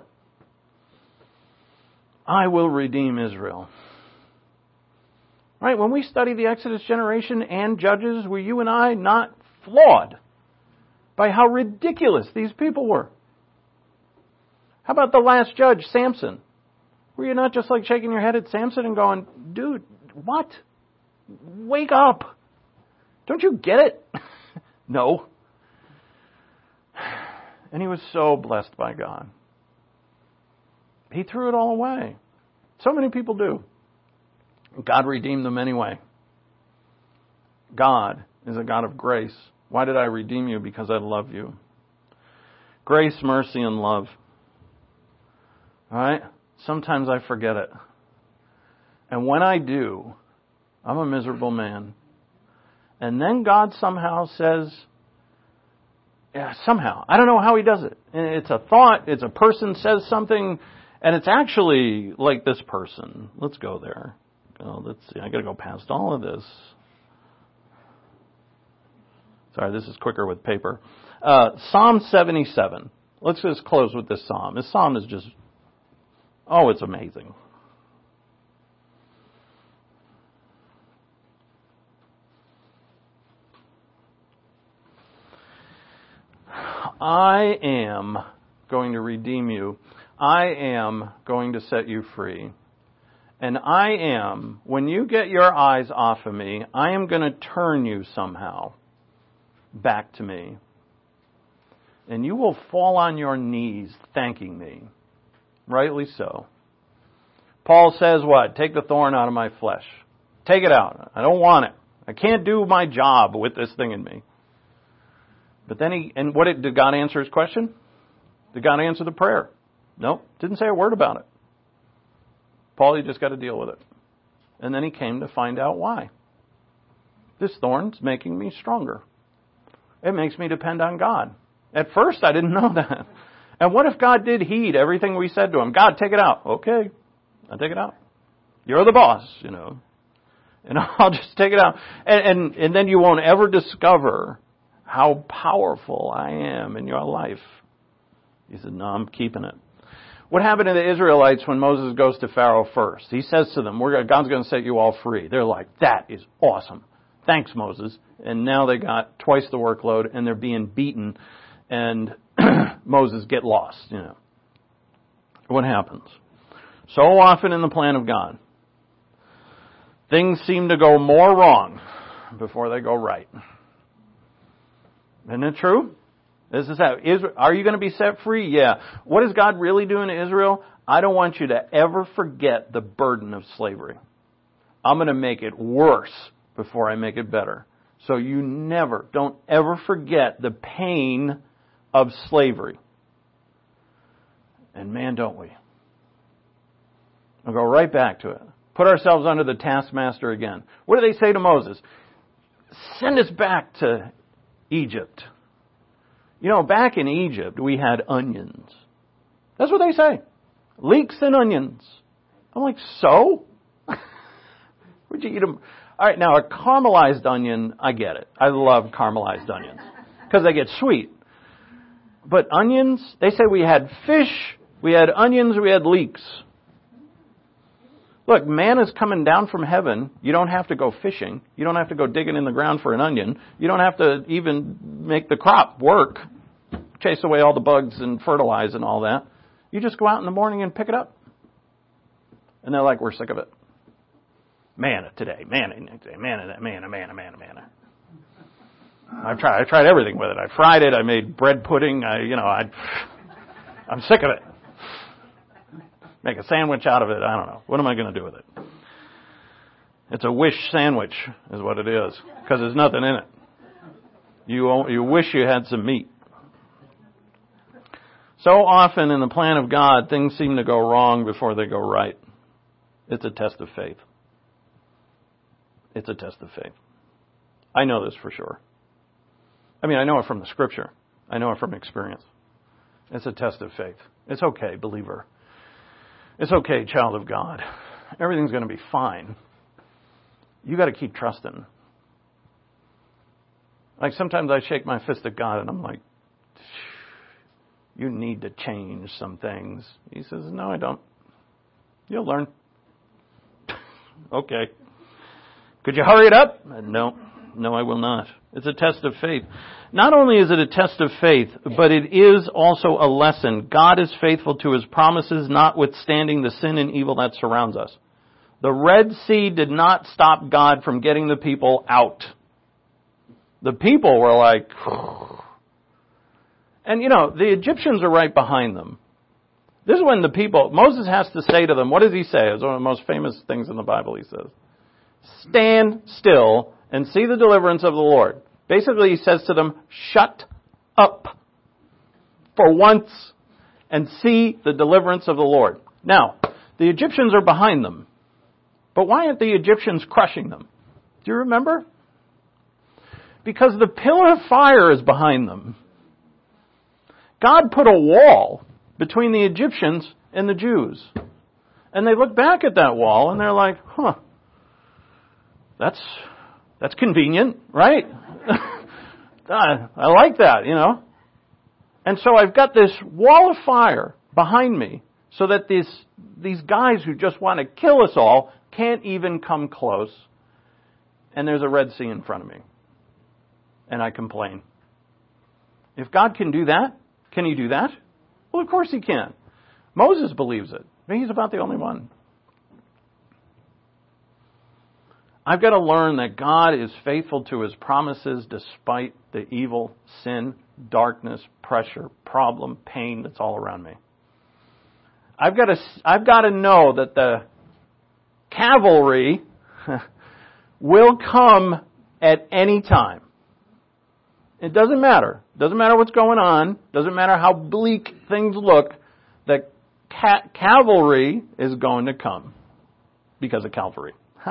S5: I will redeem Israel. Right? When we study the Exodus generation and Judges, were you and I not flawed by how ridiculous these people were? How about the last judge, Samson? Were you not just like shaking your head at Samson and going, dude, what? Wake up. Don't you get it? No. And he was so blessed by God. He threw it all away. So many people do. God redeemed them anyway. God is a God of grace. Why did I redeem you? Because I love you. Grace, mercy, and love. All right? Sometimes I forget it. And when I do, I'm a miserable man. And then God somehow says, yeah, somehow, I don't know how he does it. It's a thought, it's a person says something, and it's actually like this person. Let's go there. Oh, let's see. I got to go past all of this. Sorry, this is quicker with paper. Uh, Psalm seventy-seven. Let's just close with this psalm. This psalm is just, oh, it's amazing. I am going to redeem you. I am going to set you free. And I am, when you get your eyes off of me, I am going to turn you somehow back to me. And you will fall on your knees thanking me. Rightly so. Paul says what? Take the thorn out of my flesh. Take it out. I don't want it. I can't do my job with this thing in me. But then he, and what did, did God answer his question? Did God answer the prayer? No, didn't say a word about it. Paul, you just got to deal with it. And then he came to find out why. This thorn's making me stronger. It makes me depend on God. At first, I didn't know that. And what if God did heed everything we said to him? God, take it out. Okay, I'll take it out. You're the boss, you know. And I'll just take it out. And, and, and then you won't ever discover how powerful I am in your life. He said, no, I'm keeping it. What happened to the Israelites when Moses goes to Pharaoh first? He says to them, We're, God's going to set you all free. They're like, that is awesome. Thanks, Moses. And now they got twice the workload and they're being beaten and Moses get lost, you know. What happens? So often in the plan of God, things seem to go more wrong before they go right. Isn't it true? This is how, Israel, are you going to be set free? Yeah. What is God really doing to Israel? I don't want you to ever forget the burden of slavery. I'm going to make it worse before I make it better. So you never, don't ever forget the pain of slavery. And man, don't we? I'll go right back to it. Put ourselves under the taskmaster again. What do they say to Moses? Send us back to Egypt. You know, back in Egypt, we had onions. That's what they say. Leeks and onions. I'm like, so? Would you eat them? All right, now a caramelized onion, I get it. I love caramelized onions because they get sweet. But onions, they say we had fish We had onions, we had leeks. Look, manna's coming down from heaven. You don't have to go fishing. You don't have to go digging in the ground for an onion. You don't have to even make the crop work, chase away all the bugs and fertilize and all that. You just go out in the morning and pick it up. And they're like, we're sick of it. Manna today, manna today, manna, manna, manna, manna, manna. I've tried, I tried everything with it. I fried it. I made bread pudding. I, you know, I, I'm sick of it. Make a sandwich out of it. I don't know. What am I going to do with it? It's a wish sandwich is what it is, because there's nothing in it. You, you wish you had some meat. So often in the plan of God, things seem to go wrong before they go right. It's a test of faith. It's a test of faith. I know this for sure. I mean, I know it from the Scripture. I know it from experience. It's a test of faith. It's okay, believer. It's okay, child of God. Everything's going to be fine. You got to keep trusting. Like sometimes I shake my fist at God and I'm like, you need to change some things. He says, no, I don't. You'll learn. Okay. Could you hurry it up? No. No, I will not. It's a test of faith. Not only is it a test of faith, but it is also a lesson. God is faithful to His promises, notwithstanding the sin and evil that surrounds us. The Red Sea did not stop God from getting the people out. The people were like, and you know, the Egyptians are right behind them. This is when the people, Moses has to say to them, what does he say? It's one of the most famous things in the Bible, he says. Stand still and see the deliverance of the Lord. Basically, he says to them, shut up for once and see the deliverance of the Lord. Now, the Egyptians are behind them. But why aren't the Egyptians crushing them? Do you remember? Because the pillar of fire is behind them. God put a wall between the Egyptians and the Jews. And they look back at that wall and they're like, huh, that's that's convenient, right? I, I like that, you know. And so I've got this wall of fire behind me so that these, these guys who just want to kill us all can't even come close. And there's a Red Sea in front of me. And I complain. If God can do that, can He do that? Well, of course He can. Moses believes it. But he's about the only one. I've got to learn that God is faithful to His promises despite the evil, sin, darkness, pressure, problem, pain that's all around me. I've got to, I've got to know that the cavalry will come at any time. It doesn't matter. Doesn't matter what's going on. Doesn't matter how bleak things look. The ca- cavalry is going to come because of Calvary.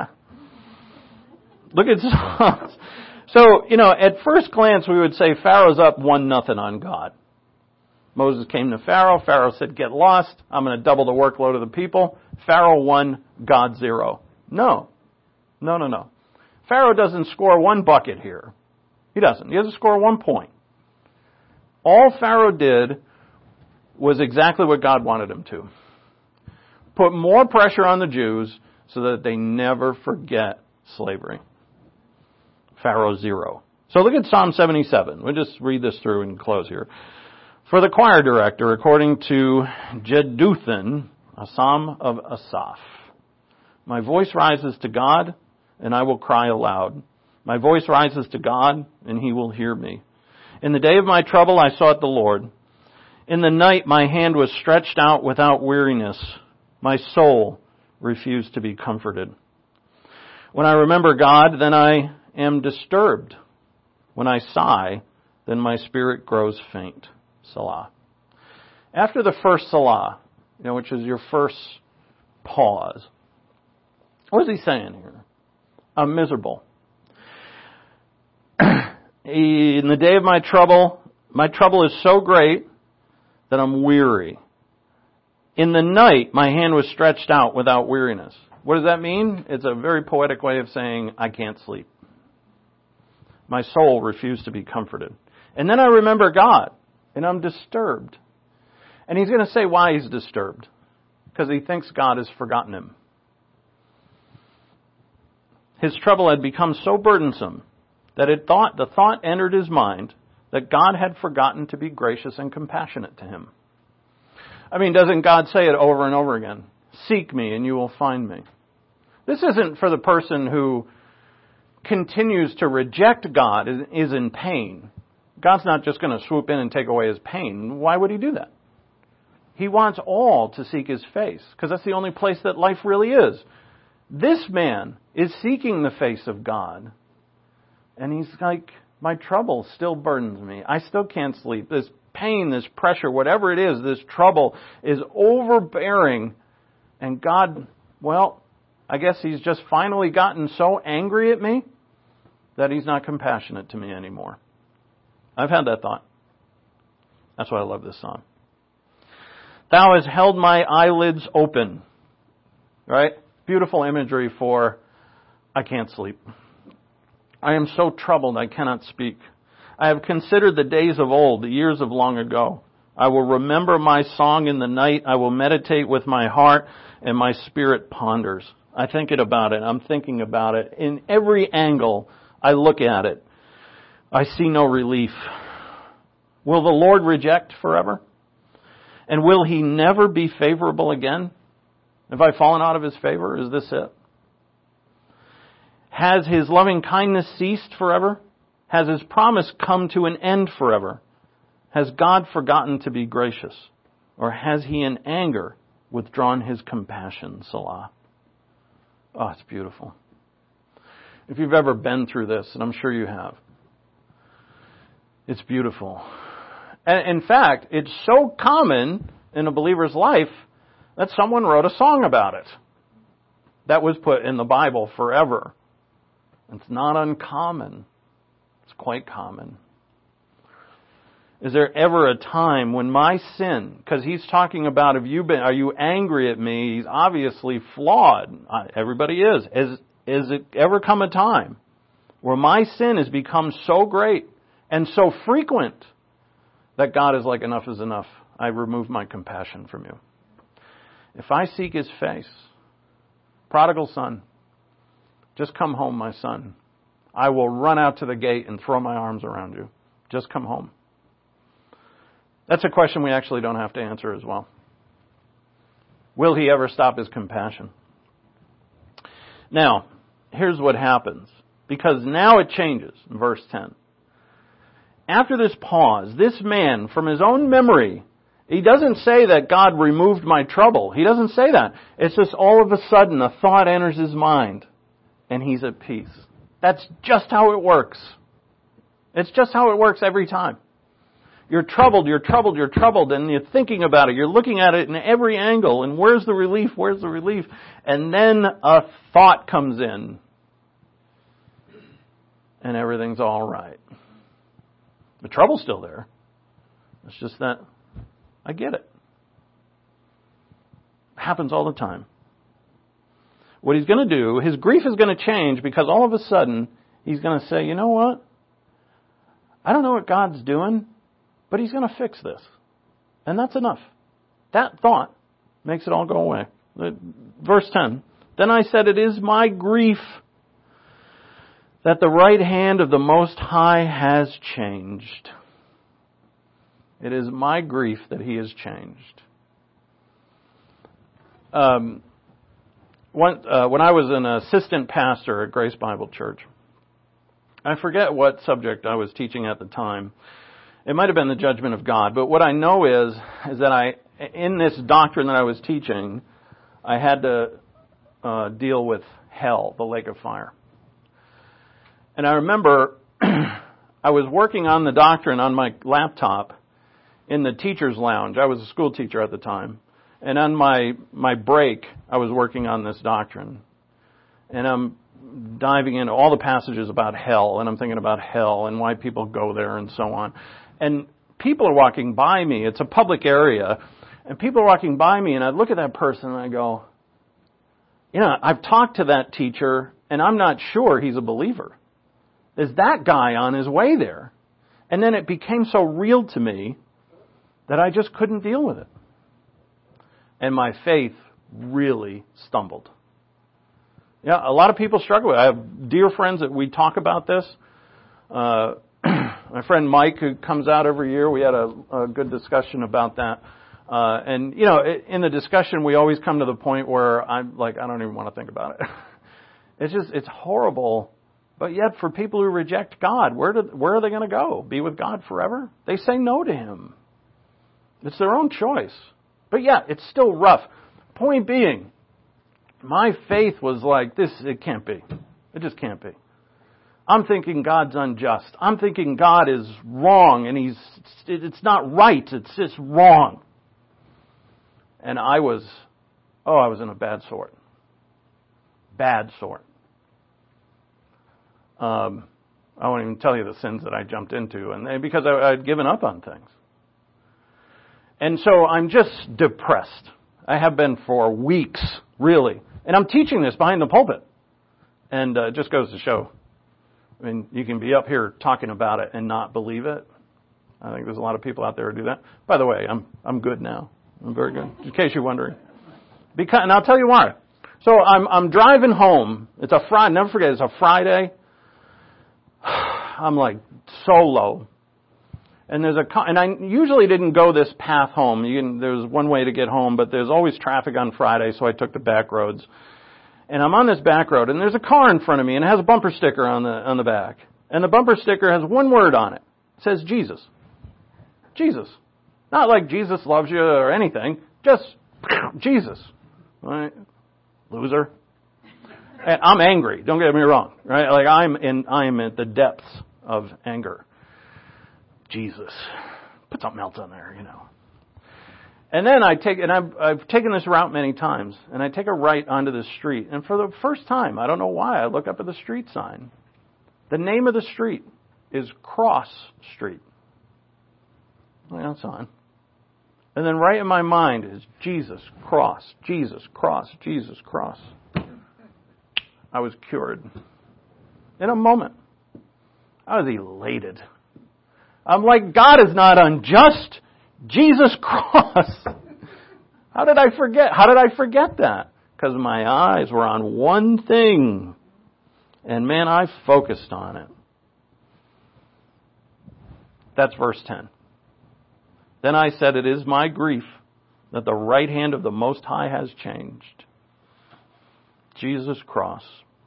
S5: Look at Psalms. So, you know, at first glance we would say Pharaoh's up one nothing on God. Moses came to Pharaoh. Pharaoh said, get lost. I'm going to double the workload of the people. Pharaoh one, God zero. No. No, no, no. Pharaoh doesn't score one bucket here. He doesn't. He doesn't score one point. All Pharaoh did was exactly what God wanted him to. Put more pressure on the Jews so that they never forget slavery. Pharaoh zero. So look at Psalm seventy-seven. We'll just read this through and close here. For the choir director, according to Jeduthun, a psalm of Asaph. My voice rises to God, and I will cry aloud. My voice rises to God, and He will hear me. In the day of my trouble, I sought the Lord. In the night, my hand was stretched out without weariness. My soul refused to be comforted. When I remember God, then I am disturbed. When I sigh, then my spirit grows faint. Salah. After the first Salah, you know, which is your first pause, what is he saying here? I'm miserable. In the day of my trouble, my trouble is so great that I'm weary. In the night, my hand was stretched out without weariness. What does that mean? It's a very poetic way of saying, I can't sleep. My soul refused to be comforted. And then I remember God, and I'm disturbed. And he's going to say why he's disturbed. Because he thinks God has forgotten him. His trouble had become so burdensome that it thought, the thought entered his mind that God had forgotten to be gracious and compassionate to him. I mean, doesn't God say it over and over again? Seek me and you will find me. This isn't for the person who continues to reject God, is in pain. God's not just going to swoop in and take away his pain. Why would he do that? He wants all to seek his face, because that's the only place that life really is. This man is seeking the face of God. And he's like, my trouble still burdens me. I still can't sleep. This pain, this pressure, whatever it is, this trouble is overbearing. And God, well, I guess he's just finally gotten so angry at me that he's not compassionate to me anymore. I've had that thought. That's why I love this song. Thou hast held my eyelids open. Right? Beautiful imagery for, I can't sleep. I am so troubled I cannot speak. I have considered the days of old, the years of long ago. I will remember my song in the night. I will meditate with my heart, and my spirit ponders. I think it about it. I'm thinking about it. In every angle I look at it, I see no relief. Will the Lord reject forever? And will he never be favorable again? Have I fallen out of his favor? Is this it? Has his loving kindness ceased forever? Has his promise come to an end forever? Has God forgotten to be gracious? Or has he in anger withdrawn his compassion? Salah. Oh, it's beautiful. If you've ever been through this, and I'm sure you have, it's beautiful. And in fact, it's so common in a believer's life that someone wrote a song about it. That was put in the Bible forever. It's not uncommon. It's quite common. Is there ever a time when my sin, because he's talking about, have you been, are you angry at me? He's obviously flawed. Everybody is. Has, has it ever come a time where my sin has become so great and so frequent that God is like, enough is enough. I remove my compassion from you. If I seek his face, prodigal son, just come home, my son. I will run out to the gate and throw my arms around you. Just come home. That's a question we actually don't have to answer as well. Will he ever stop his compassion? Now, here's what happens. Because now it changes in verse ten. After this pause, this man, from his own memory, he doesn't say that God removed my trouble. He doesn't say that. It's just all of a sudden a thought enters his mind and he's at peace. That's just how it works. It's just how it works every time. You're troubled, you're troubled, you're troubled, and you're thinking about it. You're looking at it in every angle, and where's the relief? Where's the relief? And then a thought comes in, and everything's all right. The trouble's still there. It's just that I get it. It happens all the time. What he's going to do, his grief is going to change because all of a sudden he's going to say, you know what? I don't know what God's doing, but he's going to fix this. And that's enough. That thought makes it all go away. Verse ten. Then I said, it is my grief that the right hand of the Most High has changed. It is my grief that he has changed. Um, one, uh, when I was an assistant pastor at Grace Bible Church, I forget what subject I was teaching at the time. It might have been the judgment of God, but what I know is, is that I, in this doctrine that I was teaching, I had to uh, deal with hell, the lake of fire. And I remember I was working on the doctrine on my laptop in the teacher's lounge. I was a school teacher at the time. And on my, my break, I was working on this doctrine. And I'm diving into all the passages about hell, and I'm thinking about hell and why people go there and so on. And people are walking by me. It's a public area. And people are walking by me, and I look at that person and I go, you know, I've talked to that teacher, and I'm not sure he's a believer. Is that guy on his way there? And then it became so real to me that I just couldn't deal with it. And my faith really stumbled. Yeah, a lot of people struggle with it. I have dear friends that we talk about this. Uh, my friend Mike, who comes out every year, we had a, a good discussion about that. Uh, and, you know, in the discussion, we always come to the point where I'm like, I don't even want to think about it. It's just, it's horrible. But yet, for people who reject God, where do, where are they going to go? Be with God forever? They say no to Him. It's their own choice. But yeah, it's still rough. Point being, my faith was like, this, it can't be. It just can't be. I'm thinking God's unjust. I'm thinking God is wrong, and He's, it's not right. It's just wrong. And I was, oh, I was in a bad sort. Bad sort. Um, I won't even tell you the sins that I jumped into, and they, because I, I'd given up on things. And so I'm just depressed. I have been for weeks, really. And I'm teaching this behind the pulpit. And uh, it just goes to show. I mean, you can be up here talking about it and not believe it. I think there's a lot of people out there who do that. By the way, I'm I'm good now. I'm very good, in case you're wondering. Because, and I'll tell you why. So I'm I'm driving home. It's a Friday. Never forget, it's a Friday. I'm like so low. And there's a and I usually didn't go this path home. You can, there's one way to get home, but there's always traffic on Friday, so I took the back roads. And I'm on this back road, and there's a car in front of me, and it has a bumper sticker on the on the back. And the bumper sticker has one word on it. It says Jesus. Jesus. Not like Jesus loves you or anything. Just Jesus. Right? Loser. And I'm angry. Don't get me wrong. Right? Like I'm in I'm at the depths of anger. Jesus. Put something else on there, you know. And then I take, and I've, I've taken this route many times, and I take a right onto the street. And for the first time, I don't know why, I look up at the street sign. The name of the street is Cross Street. Well, that's on. And then right in my mind is Jesus, cross, Jesus, cross, Jesus, cross. I was cured. In a moment. I was elated. I'm like, God is not unjust. Jesus cross. How did I forget? How did I forget that? Because my eyes were on one thing. And man, I focused on it. That's verse ten. Then I said, it is my grief that the right hand of the Most High has changed. Jesus cross.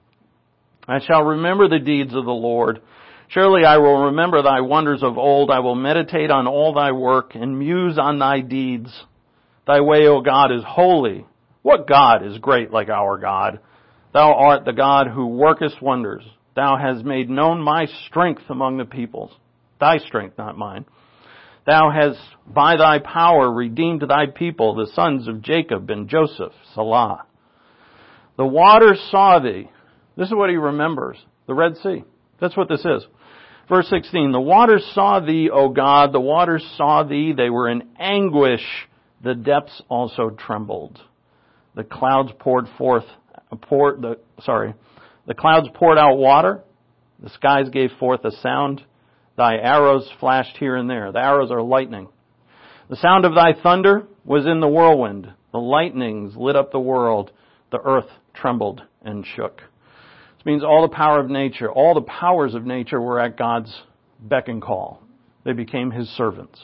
S5: I shall remember the deeds of the Lord. Surely I will remember thy wonders of old. I will meditate on all thy work and muse on thy deeds. Thy way, O God, is holy. What God is great like our God? Thou art the God who workest wonders. Thou hast made known my strength among the peoples. Thy strength, not mine. Thou hast by thy power redeemed thy people, the sons of Jacob and Joseph. Salah. The waters saw thee. This is what he remembers. The Red Sea. That's what this is. Verse sixteen, the waters saw thee, O God, the waters saw thee, they were in anguish, the depths also trembled. The clouds poured forth, poured, the, sorry, the clouds poured out water, the skies gave forth a sound, thy arrows flashed here and there. The arrows are lightning. The sound of thy thunder was in the whirlwind, the lightnings lit up the world, the earth trembled and shook. This means all the power of nature, all the powers of nature were at God's beck and call. They became His servants.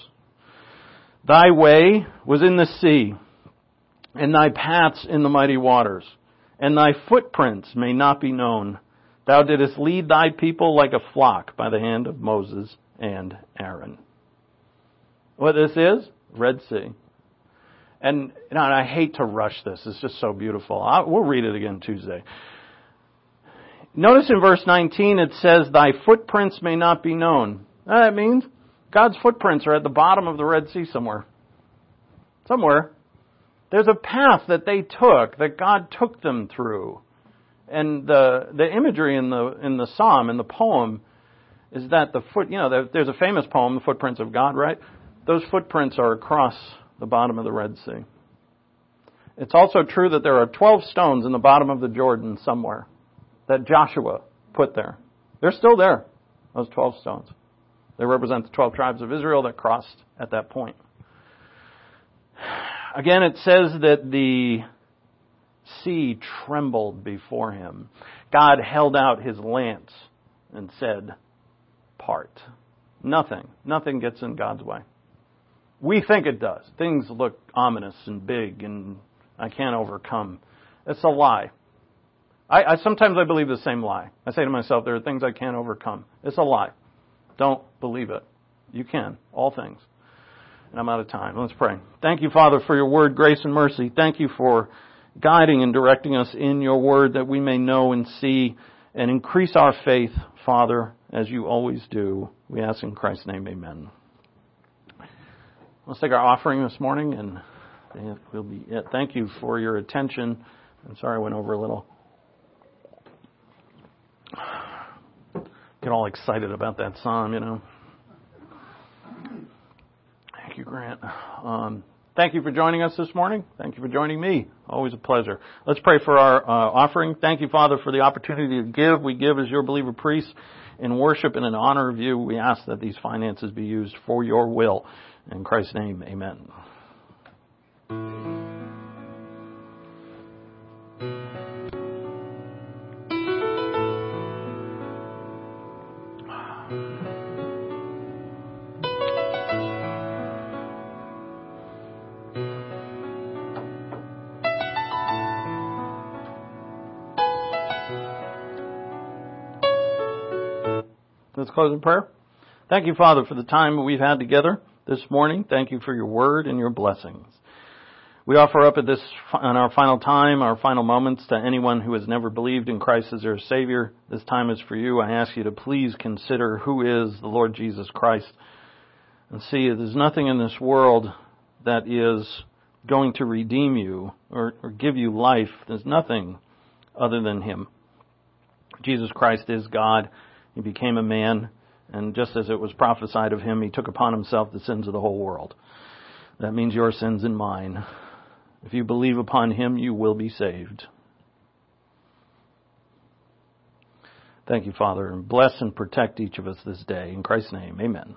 S5: Thy way was in the sea, and thy paths in the mighty waters, and thy footprints may not be known. Thou didst lead thy people like a flock by the hand of Moses and Aaron. What this is? Red Sea. And, and I hate to rush this. It's just so beautiful. I, we'll read it again Tuesday. Notice in verse nineteen it says, thy footprints may not be known. That means God's footprints are at the bottom of the Red Sea somewhere. Somewhere. There's a path that they took, that God took them through. And the the imagery in the in the psalm, in the poem, is that the foot, you know, there's a famous poem, The Footprints of God, right? Those footprints are across the bottom of the Red Sea. It's also true that there are twelve stones in the bottom of the Jordan somewhere that Joshua put there. They're still there, those twelve stones. They represent the twelve tribes of Israel that crossed at that point. Again, it says that the sea trembled before him. God held out his lance and said, part. Nothing. Nothing gets in God's way. We think it does. Things look ominous and big and I can't overcome. It's a lie. I, I sometimes I believe the same lie. I say to myself, there are things I can't overcome. It's a lie. Don't believe it. You can. All things. And I'm out of time. Let's pray. Thank you, Father, for your word, grace and mercy. Thank you for guiding and directing us in your word that we may know and see and increase our faith, Father, as you always do. We ask in Christ's name, amen. Let's take our offering this morning, and that will be it. Thank you for your attention. I'm sorry I went over a little. Get all excited about that psalm, you know. Thank you, Grant. Um, thank you for joining us this morning. Thank you for joining me. Always a pleasure. Let's pray for our uh, offering. Thank you, Father, for the opportunity to give. We give as your believer priests in worship and in honor of you. We ask that these finances be used for your will. In Christ's name, amen. Let's close in prayer. Thank you, Father, for the time we've had together this morning. Thank you for your word and your blessings. We offer up at this, on our final time, our final moments to anyone who has never believed in Christ as their Savior. This time is for you. I ask you to please consider who is the Lord Jesus Christ and see there's nothing in this world that is going to redeem you or, or give you life. There's nothing other than Him. Jesus Christ is God. He became a man, and just as it was prophesied of Him, He took upon Himself the sins of the whole world. That means your sins and mine. If you believe upon Him, you will be saved. Thank you, Father, and bless and protect each of us this day. In Christ's name, amen.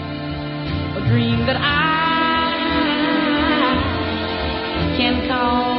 S6: Can call